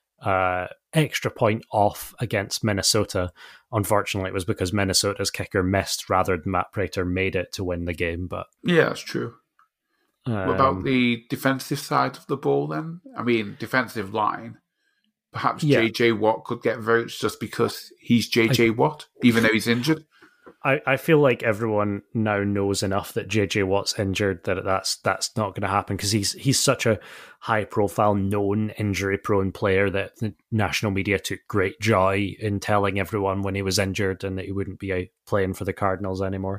uh, extra point off against Minnesota. Unfortunately, it was because Minnesota's kicker missed rather than Matt Prater made it to win the game. But Yeah, that's true. um, What about the defensive side of the ball then? I mean, defensive line. Perhaps Yeah. J J Watt could get votes just because he's J J Watt, even though he's injured. I, I feel like everyone now knows enough that J J Watt's injured that that's that's not going to happen because he's he's such a high profile, known injury prone player that the national media took great joy in telling everyone when he was injured and that he wouldn't be out playing for the Cardinals anymore.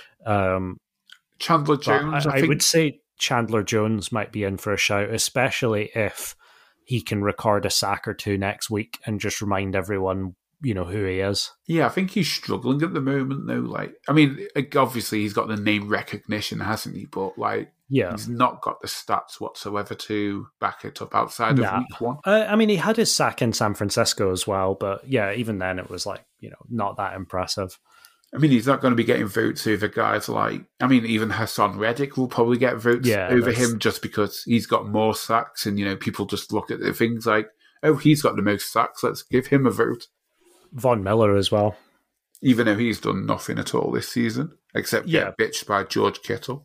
Um, Chandler but Jones, I, I, I think. would say Chandler Jones might be in for a shout, especially if he can record a sack or two next week and just remind everyone, you know, who he is. Yeah, I think he's struggling at the moment, though. Like, I mean, obviously he's got the name recognition, hasn't he? But, like, Yeah. he's not got the stats whatsoever to back it up outside of Nah. week one. Uh, I mean, he had his sack in San Francisco as well, but yeah, even then it was like, you know, not that impressive. I mean, he's not going to be getting votes over guys like, I mean, even Hassan Reddick will probably get votes Yeah, over that's- him just because he's got more sacks and, you know, people just look at the things like, oh, he's got the most sacks, let's give him a vote. Von Miller as well. Even though he's done nothing at all this season, except Yeah. get bitched by George Kittle.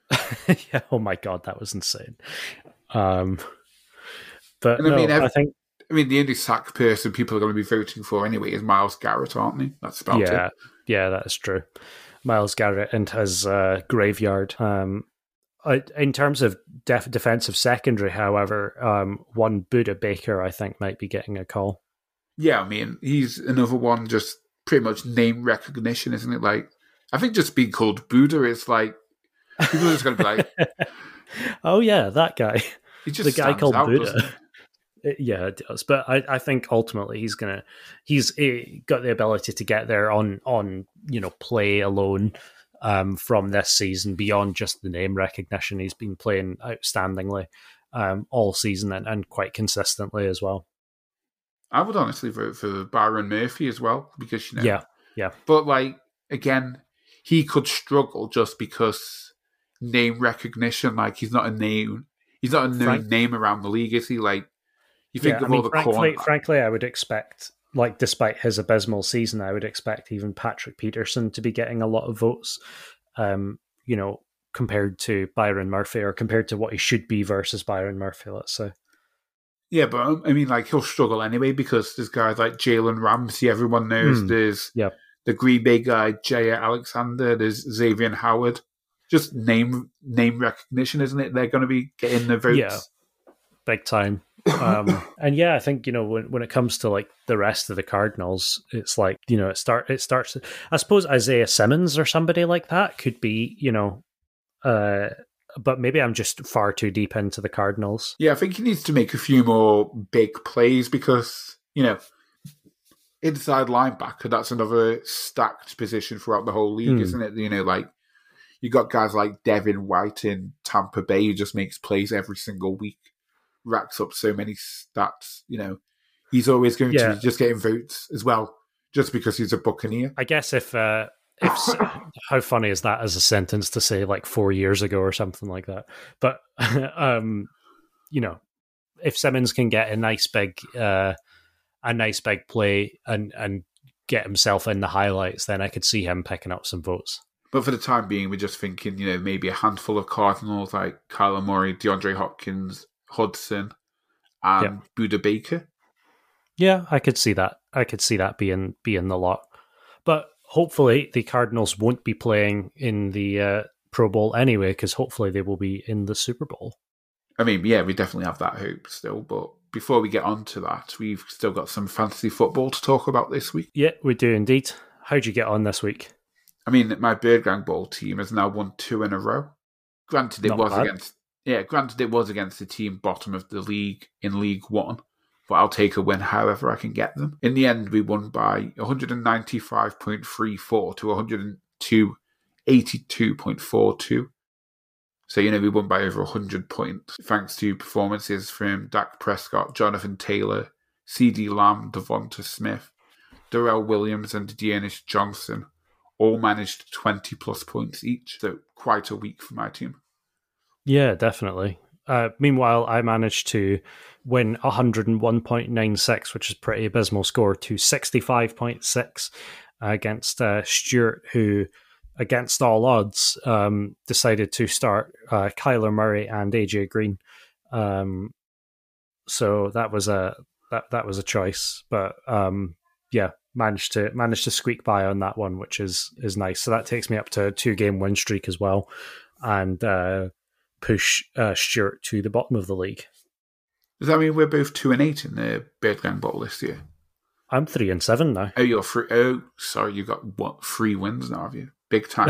Yeah, oh my God, that was insane. Um, but And I no, mean, ev- I think, I mean, the only sack person people are going to be voting for anyway is Myles Garrett, aren't they? That's about yeah, it. yeah, that is true. Myles Garrett and his uh, graveyard. Um, I- in terms of def- defensive secondary, however, um, one Buda Baker, I think, might be getting a call. Yeah, I mean, he's another one, just pretty much name recognition, isn't it? Like, I think just being called Buddha is like, people are just going to be like, Oh yeah, that guy. he just The guy stands called out, Buddha. doesn't he? Yeah, it does. But I, I think ultimately he's gonna he's he got the ability to get there on on you know play alone um, from this season beyond just the name recognition. He's been playing outstandingly um, all season and, and quite consistently as well. I would honestly vote for Byron Murphy as well because you know. Yeah, yeah. But like again, he could struggle just because name recognition. Like he's not a name. He's not a known Frank- name around the league, is he? Like. You think yeah, of I mean, all the frankly, corner- frankly, I would expect, like, despite his abysmal season, I would expect even Patrick Peterson to be getting a lot of votes, um, you know, compared to Byron Murphy or compared to what he should be versus Byron Murphy, let's say. Yeah, but um, I mean, like, he'll struggle anyway because there's guys like Jalen Ramsey, everyone knows. Mm, there's yeah. the Green Bay guy, Jair Alexander, there's Xavier Howard. Just name name recognition, isn't it? They're going to be getting the votes. Yeah, big time. um, and yeah, I think you know when when it comes to like the rest of the Cardinals, it's like you know it start it starts. I suppose Isaiah Simmons or somebody like that could be you know, uh, but maybe I'm just far too deep into the Cardinals. Yeah, I think he needs to make a few more big plays because you know inside linebacker that's another stacked position throughout the whole league, mm. isn't it? You know, like you got guys like Devin White in Tampa Bay who just makes plays every single week. Racks up so many stats, you know, he's always going yeah. to be just getting votes as well, just because he's a Buccaneer. I guess if, uh, if how funny is that as a sentence to say like four years ago or something like that? But, um, you know, if Simmons can get a nice big, uh, a nice big play and, and get himself in the highlights, then I could see him picking up some votes. But for the time being, we're just thinking, you know, maybe a handful of Cardinals like Kyler Murray, DeAndre Hopkins, Hudson, and yep. Buda Baker. Yeah, I could see that. I could see that being being the lot. But hopefully the Cardinals won't be playing in the uh, Pro Bowl anyway, because hopefully they will be in the Super Bowl. I mean, yeah, we definitely have that hope still. But before we get on to that, we've still got some fantasy football to talk about this week. Yeah, we do indeed. How'd you get on this week? I mean, my Bird Gang Bowl team has now won two in a row. Granted, it Not was bad. against... Yeah, granted it was against the team bottom of the league in League One, but I'll take a win however I can get them. In the end, we won by one ninety-five point three four to one oh eighty-two point four two. So, you know, we won by over one hundred points, thanks to performances from Dak Prescott, Jonathan Taylor, CeeDee Lamb, Devonta Smith, Darrell Williams, and Dearness Johnson. All managed twenty plus points each, so quite a week for my team. Yeah, definitely. Uh, meanwhile, I managed to win one oh one point nine six, which is a pretty abysmal score, to sixty-five point six against uh, Stuart, who, against all odds, um, decided to start uh, Kyler Murray and A J Green. Um, so that was a that that was a choice, but um, yeah, managed to managed to squeak by on that one, which is is nice. So that takes me up to a two game win streak as well, and. Uh, push uh, Stuart to the bottom of the league. Does that mean we're both two and eight in the Bird Gang Bowl this year? I'm three and seven now. Oh, you're three. Oh, sorry, you got what? Three wins now, have you? Big time.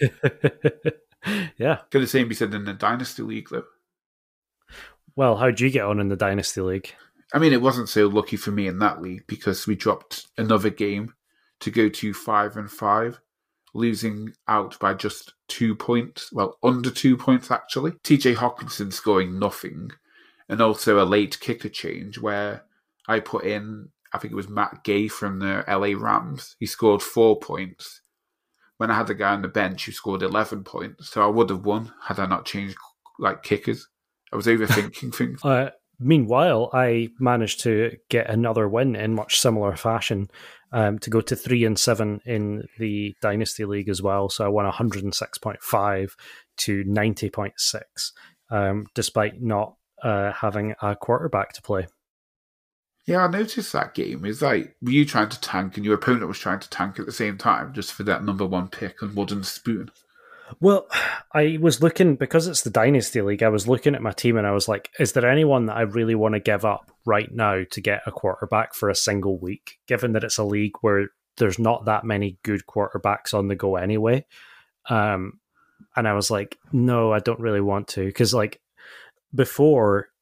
You. Yeah. Could the same be said in the Dynasty League, though. Well, how'd you get on in the Dynasty League? I mean, it wasn't so lucky for me in that league because we dropped another game to go to five and five. Losing out by just two points. Well, under two points, actually. T J Hawkinson scoring nothing. And also a late kicker change where I put in, I think it was Matt Gay from the L A Rams. He scored four points. When I had the guy on the bench who scored eleven points. So I would have won had I not changed like kickers. I was overthinking things. Uh, meanwhile, I managed to get another win in much similar fashion. Um, to go to three and seven in the Dynasty League as well. So I won one oh six point five to ninety point six, um, despite not uh, having a quarterback to play. Yeah, I noticed that game. It's like, were you trying to tank and your opponent was trying to tank at the same time just for that number one pick on Wooden Spoon? Well, I was looking, because it's the Dynasty League, I was looking at my team and I was like, is there anyone that I really want to give up right now to get a quarterback for a single week, given that it's a league where there's not that many good quarterbacks on the go anyway? Um, and I was like, no, I don't really want to. Because like before,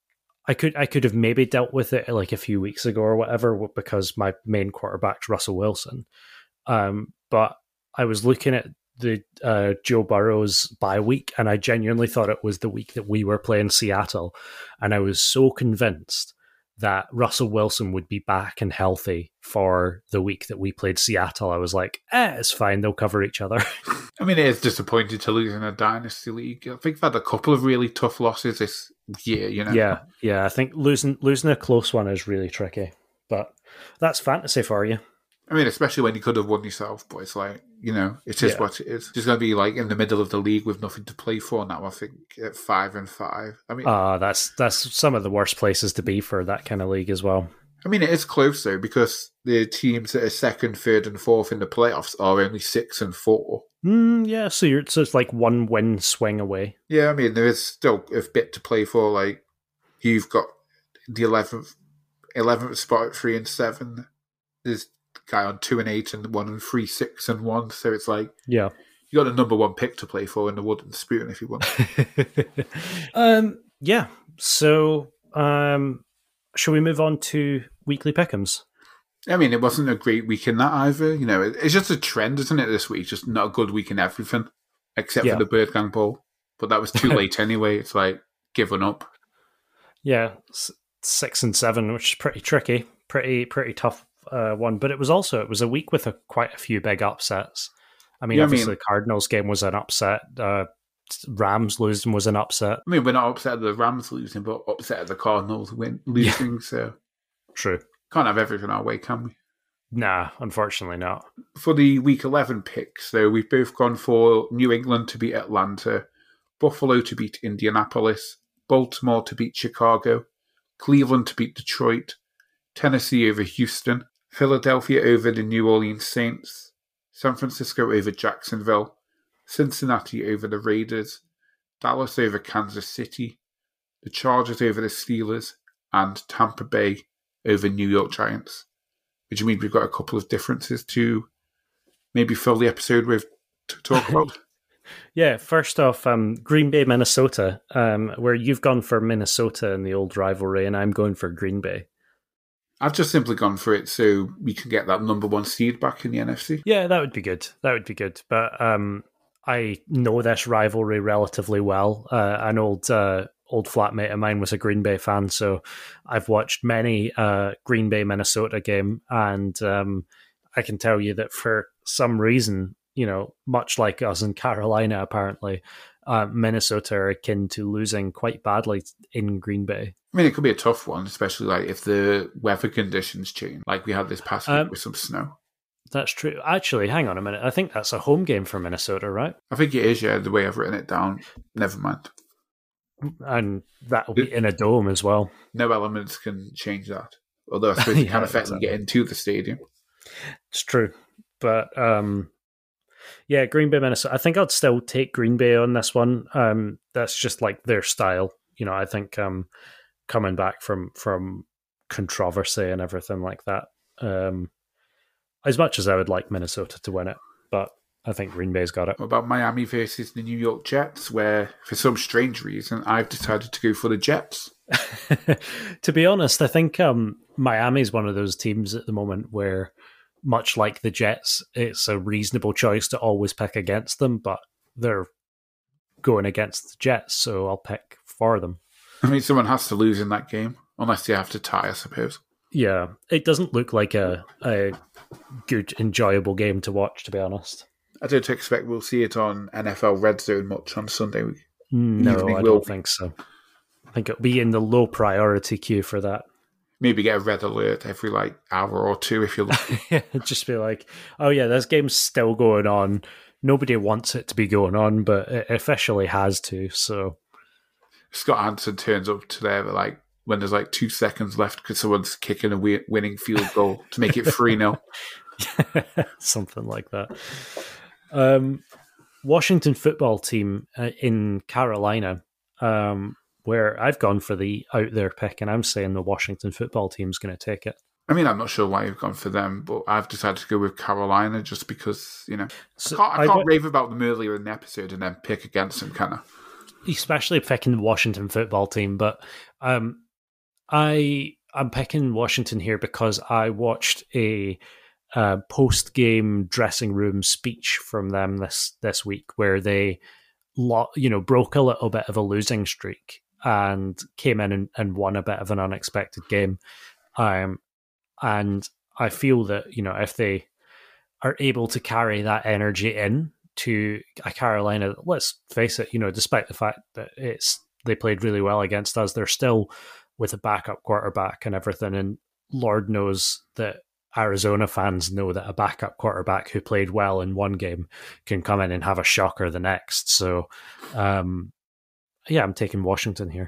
I could I could have maybe dealt with it like a few weeks ago or whatever because my main quarterback's Russell Wilson. Um, but I was looking at the uh, Joe Burrow's bye week, and I genuinely thought it was the week that we were playing Seattle, and I was so convinced that Russell Wilson would be back and healthy for the week that we played Seattle. I was like, eh, it's fine, they'll cover each other. I mean, it is disappointing to lose in a dynasty league. I think they've had a couple of really tough losses this year, you know? Yeah, yeah, I think losing losing a close one is really tricky, but that's fantasy for you. I mean, especially when you could have won yourself, but it's like, you know, it is Yeah. what it is. Just going to be like in the middle of the league with nothing to play for now, I think, at five and five. I mean, Uh, that's that's some of the worst places to be for that kind of league as well. I mean, it is close though, because the teams that are second, third, and fourth in the playoffs are only six and four. Mm, yeah, so you're so it's like one win swing away. Yeah, I mean, there is still a bit to play for. Like, you've got the eleventh, eleventh spot at three and seven. There's a guy on two and eight and one and three, six and one. So it's like, Yeah. you got a number one pick to play for in the wooden spoon if you want. um, yeah. So, um, shall we move on to weekly pick'ems? I mean, it wasn't a great week in that either. You know, it's just a trend, isn't it, this week? Just not a good week in everything, except Yeah. for the Bird Gang Bowl. But that was too late anyway. It's like, given up. Yeah, s- six and seven, which is pretty tricky, pretty pretty tough uh, one. But it was also it was a week with a, quite a few big upsets. I mean, Yeah, I obviously mean- the Cardinals game was an upset. Uh, Rams losing was an upset. I mean, we're not upset at the Rams losing, but upset at the Cardinals win losing. So True. can't have everything our way, can we? Nah, unfortunately not. For the week eleven picks, though, we've both gone for New England to beat Atlanta, Buffalo to beat Indianapolis, Baltimore to beat Chicago, Cleveland to beat Detroit, Tennessee over Houston, Philadelphia over the New Orleans Saints, San Francisco over Jacksonville, Cincinnati over the Raiders, Dallas over Kansas City, the Chargers over the Steelers, and Tampa Bay over New York Giants. Which means we've got a couple of differences to maybe fill the episode with to talk about. Yeah, first off, um, Green Bay, Minnesota, um, where you've gone for Minnesota in the old rivalry, and I'm going for Green Bay. I've just simply gone for it so we can get that number one seed back in the N F C. Yeah, that would be good. That would be good. But um, I know this rivalry relatively well. Uh, an old uh, old flatmate of mine was a Green Bay fan, so I've watched many uh, Green Bay, Minnesota game, and um, I can tell you that for some reason, you know, much like us in Carolina, apparently, uh, Minnesota are akin to losing quite badly in Green Bay. I mean, it could be a tough one, especially like if the weather conditions change, like we had this past week Um, with some snow. That's true. Actually, hang on a minute. I think that's a home game for Minnesota, right? I think it is, yeah, the way I've written it down. Never mind. And that will be in a dome as well. No elements can change that. Although I suppose it can Yeah, affect them exactly. getting to the stadium. It's true. But um, yeah, Green Bay, Minnesota. I think I'd still take Green Bay on this one. Um, that's just like their style. You know, I think um, coming back from from controversy and everything like that. Um, as much as I would like Minnesota to win it, but I think Green Bay's got it. What about Miami versus the New York Jets, where for some strange reason I've decided to go for the Jets. To be honest, I think um, Miami's one of those teams at the moment where, much like the Jets, it's a reasonable choice to always pick against them, but they're going against the Jets, so I'll pick for them. I mean, someone has to lose in that game, unless they have to tie, I suppose. Yeah, it doesn't look like a, a good, enjoyable game to watch, to be honest. I don't expect we'll see it on N F L Red Zone much on Sunday. No, Evening I will don't be. think so. I think it'll be in the low priority queue for that. Maybe get a red alert every like hour or two if you're lucky. Just be like, oh yeah, this game's still going on. Nobody wants it to be going on, but it officially has to, so... Scott Hansen turns up to there like when there's like two seconds left because someone's kicking a wi- winning field goal to make it three nil. Something like that. Um, Washington football team uh, in Carolina, um, where I've gone for the out there pick, and I'm saying the Washington football team's going to take it. I mean, I'm not sure why you've gone for them, but I've decided to go with Carolina just because, you know, So I can't, I I can't got- rave about them earlier in the episode and then pick against them, can I? Especially picking the Washington football team, but um, I I'm picking Washington here because I watched a uh, post game dressing room speech from them this this week where they lo- you know broke a little bit of a losing streak and came in and, and won a bit of an unexpected game. Um, and I feel that you know if they are able to carry that energy in to a Carolina, let's face it, you know, despite the fact that it's they played really well against us, they're still with a backup quarterback and everything. And Lord knows that Arizona fans know that a backup quarterback who played well in one game can come in and have a shocker the next. So, um, yeah, I'm taking Washington here.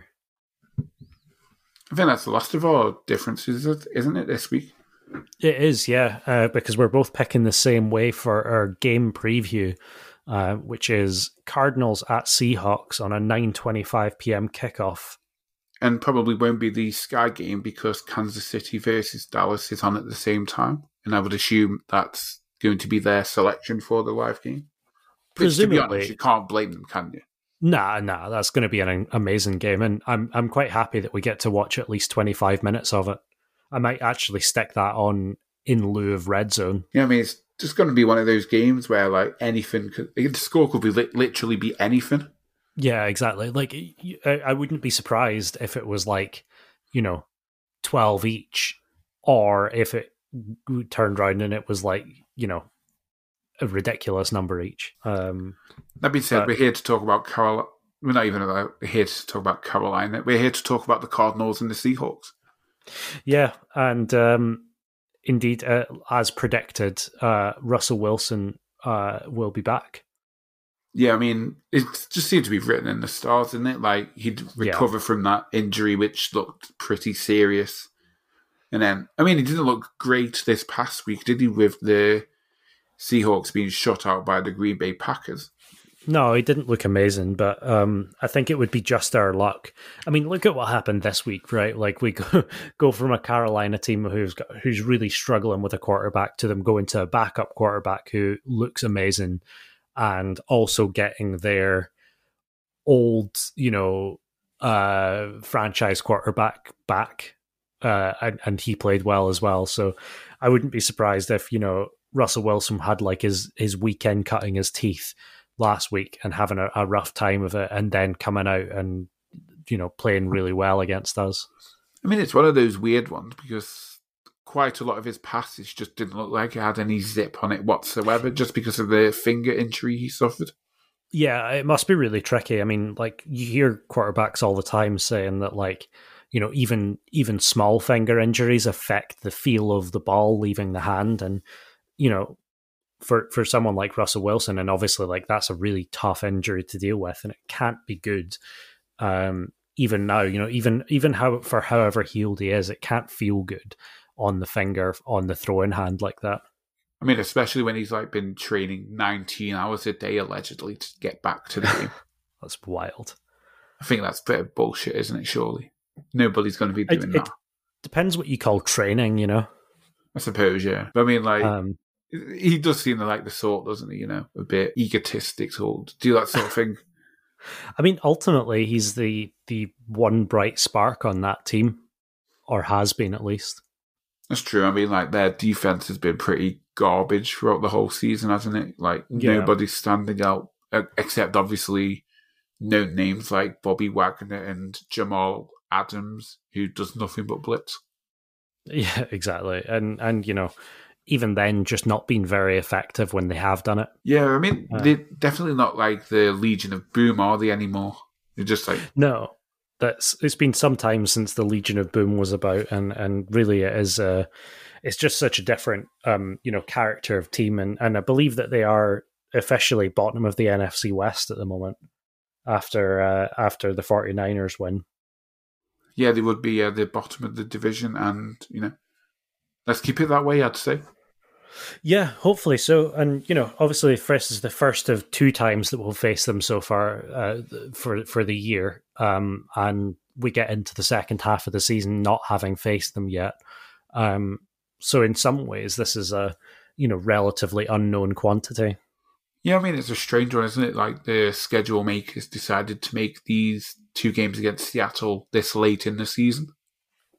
I think that's the last of our differences, isn't it, this week? It is, yeah, uh, because we're both picking the same way for our game preview, uh, which is Cardinals at Seahawks on a nine twenty-five p.m. kickoff. And probably won't be the Sky game because Kansas City versus Dallas is on at the same time. And I would assume that's going to be their selection for the live game. Which, to be honest, you can't blame them, can you? Nah, nah, that's going to be an amazing game. And I'm I'm quite happy that we get to watch at least twenty-five minutes of it. I might actually stick that on in lieu of Red Zone. Yeah, I mean, it's just going to be one of those games where like anything could, the score could be li- literally be anything. Yeah, exactly. Like, I wouldn't be surprised if it was like, you know, twelve each, or if it turned around and it was like, you know, a ridiculous number each. Um, that being said, but, we're here to talk about Carolina. We're not even about, we're here to talk about Carolina. We're here to talk about the Cardinals and the Seahawks. Yeah, and um, indeed, uh, as predicted, uh, Russell Wilson uh, will be back. Yeah, I mean, it just seemed to be written in the stars, didn't it? Like, he'd recover yeah. from that injury, which looked pretty serious. And then, I mean, he didn't look great this past week, did he, with the Seahawks being shut out by the Green Bay Packers? No, he didn't look amazing, but um, I think it would be just our luck. I mean, look at what happened this week, right? Like, we go, go from a Carolina team who's got, who's really struggling with a quarterback to them going to a backup quarterback who looks amazing, and also getting their old, you know, uh, franchise quarterback back, uh, and, and he played well as well. So I wouldn't be surprised if, you know, Russell Wilson had like his, his weekend cutting his teeth last week and having a, a rough time of it, and then coming out and, you know, playing really well against us. I mean, it's one of those weird ones because quite a lot of his passes just didn't look like it had any zip on it whatsoever, just because of the finger injury he suffered. Yeah, it must be really tricky. I mean, like, you hear quarterbacks all the time saying that, like, you know, even even small finger injuries affect the feel of the ball leaving the hand, and, you know, for for someone like Russell Wilson, and obviously, like, that's a really tough injury to deal with, and it can't be good. Um, even now, you know, even even how for however healed he is, it can't feel good on the finger, on the throwing hand like that. I mean, especially when he's like been training nineteen hours a day allegedly to get back to the game. That's wild. I think that's a bit of bullshit, isn't it? Surely nobody's going to be doing it, that. It depends what you call training, you know. I suppose, yeah. But I mean, like. Um, He does seem like the sort, doesn't he? You know, a bit egotistic to do that sort of thing. I mean, ultimately, he's the the one bright spark on that team, or has been at least. That's true. I mean, like, their defense has been pretty garbage throughout the whole season, hasn't it? Like, yeah. Nobody's standing out, except obviously known names like Bobby Wagner and Jamal Adams, who does nothing but blitz. Yeah, exactly. And and you know, even then, just not been very effective when they have done it. Yeah, I mean, uh, they're definitely not like the Legion of Boom, are they, anymore? They're just like... No, that's it's been some time since the Legion of Boom was about, and, and really it is uh, it's just such a different um, you know, character of team, and, and I believe that they are officially bottom of the N F C West at the moment after uh, after the 49ers win. Yeah, they would be uh, the bottom of the division, and, you know, let's keep it that way, I'd say. Yeah, hopefully so. And, you know, obviously this is the first of two times that we'll face them so far uh, for for the year. Um, and we get into the second half of the season not having faced them yet. Um, so in some ways, this is a, you know, relatively unknown quantity. Yeah, I mean, it's a strange one, isn't it? Like, the schedule makers decided to make these two games against Seattle this late in the season.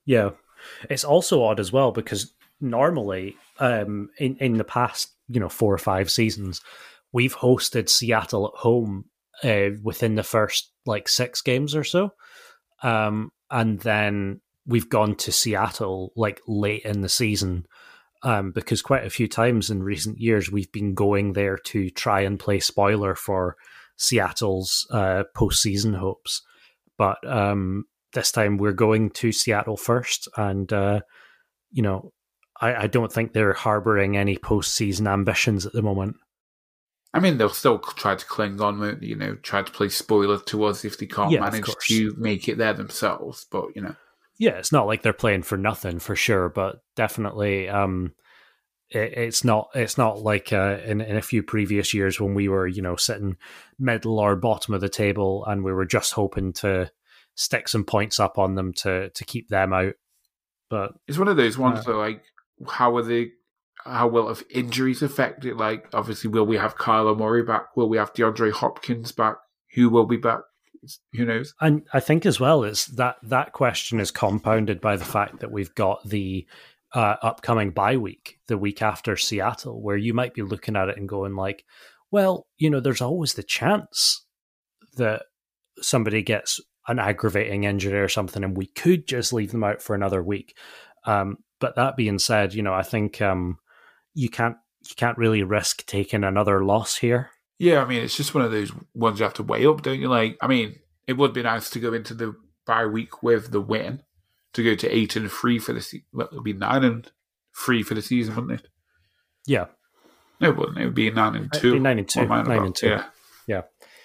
Yeah. It's also odd as well because normally um, in, in the past, you know, four or five seasons, we've hosted Seattle at home uh, within the first like six games or so. Um, and then we've gone to Seattle like late in the season um, because quite a few times in recent years we've been going there to try and play spoiler for Seattle's uh, postseason hopes. But um, this time we're going to Seattle first, and uh, you know, I, I don't think they're harboring any postseason ambitions at the moment. I mean, they'll still try to cling on, won't they? You know, try to play spoiler to us if they can't Yeah, manage to make it there themselves. But, you know. Yeah, it's not like they're playing for nothing, for sure, but definitely um, it, it's not It's not like uh, in, in a few previous years when we were, you know, sitting middle or bottom of the table and we were just hoping to stick some points up on them to, to keep them out. But it's one of those ones uh, that, like, how are they... How will have injuries affect it? Like, obviously, will we have Kyler Murray back? Will we have DeAndre Hopkins back? Who will be back? Who knows? And I think as well is that that question is compounded by the fact that we've got the uh, upcoming bye week, the week after Seattle, where you might be looking at it and going like, well, you know, there's always the chance that somebody gets an aggravating injury or something, and we could just leave them out for another week. Um, but that being said, you know, I think um, you can't you can't really risk taking another loss here. Yeah, I mean, it's just one of those ones you have to weigh up, don't you? Like, I mean, it would be nice to go into the bye week with the win, to go to eight and three for the season. Well, it would be nine and three for the season, wouldn't it? Yeah. No, it wouldn't. It would be nine and two. It'd be nine and two. Nine about? and two. Yeah. Yeah.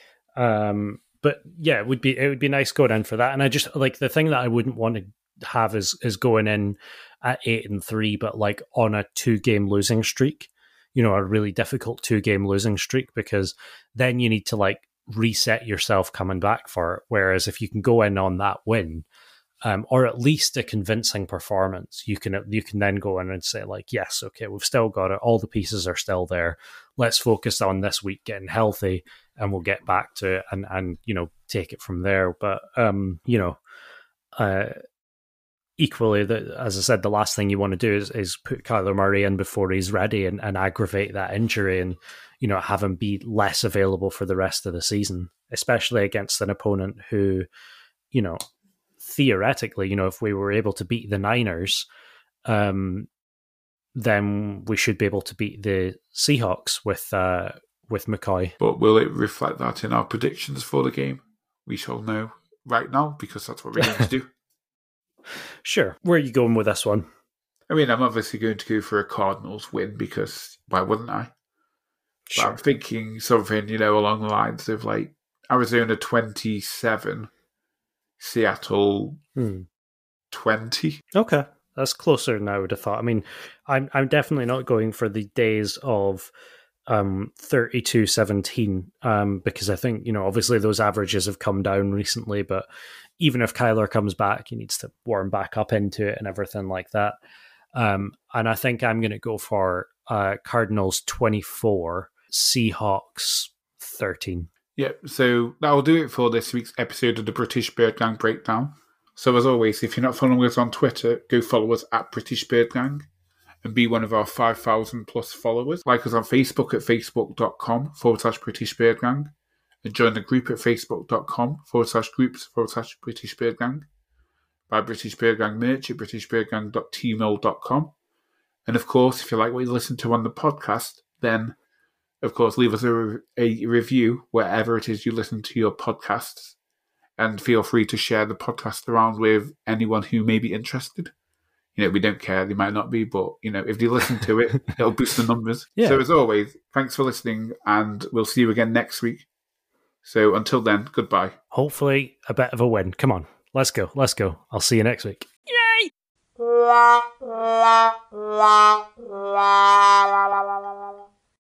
Um, but yeah, it would be it would be nice going in for that. And I just like the thing that I wouldn't want to have is is going in at eight and three, but like on a two game losing streak. You know, a really difficult two game losing streak, because then you need to like reset yourself coming back for it. Whereas if you can go in on that win, um, or at least a convincing performance, you can you can then go in and say like, yes, okay, we've still got it. All the pieces are still there. Let's focus on this week getting healthy, and we'll get back to it and and you know take it from there. But um, you know, uh. Equally, the, as I said, the last thing you want to do is, is put Kyler Murray in before he's ready and, and aggravate that injury and, you know, have him be less available for the rest of the season, especially against an opponent who, you know, theoretically, you know, if we were able to beat the Niners, um, then we should be able to beat the Seahawks with uh, with McCoy. But will it reflect that in our predictions for the game? We shall know right now, because that's what we're going to do. Sure. Where are you going with this one? I mean, I'm obviously going to go for a Cardinals win, because why wouldn't I? Sure. But I'm thinking something, you know, along the lines of like Arizona twenty-seven, Seattle hmm. twenty. Okay. That's closer than I would have thought. I mean, I'm I'm definitely not going for the days of um, thirty-two seventeen um, because I think, you know, obviously those averages have come down recently, but even if Kyler comes back, he needs to warm back up into it and everything like that. Um, and I think I'm going to go for uh, Cardinals twenty-four, Seahawks thirteen. Yeah, so that'll do it for this week's episode of the British Bird Gang Breakdown. So as always, if you're not following us on Twitter, go follow us at British Bird Gang and be one of our five thousand plus followers. Like us on Facebook at facebook.com forward slash British Bird Gang. And join the group at facebook.com forward slash groups forward slash British Bird Gang. Buy British Bird Gang merch at british bird gang dot t mail dot com. And of course, if you like what you listen to on the podcast, then of course leave us a, a review wherever it is you listen to your podcasts. And feel free to share the podcast around with anyone who may be interested. You know, we don't care, they might not be, but, you know, if they listen to it, it'll boost the numbers. Yeah. So as always, thanks for listening, and we'll see you again next week. So until then, goodbye. Hopefully a bit of a win. Come on, let's go, let's go. I'll see you next week. Yay!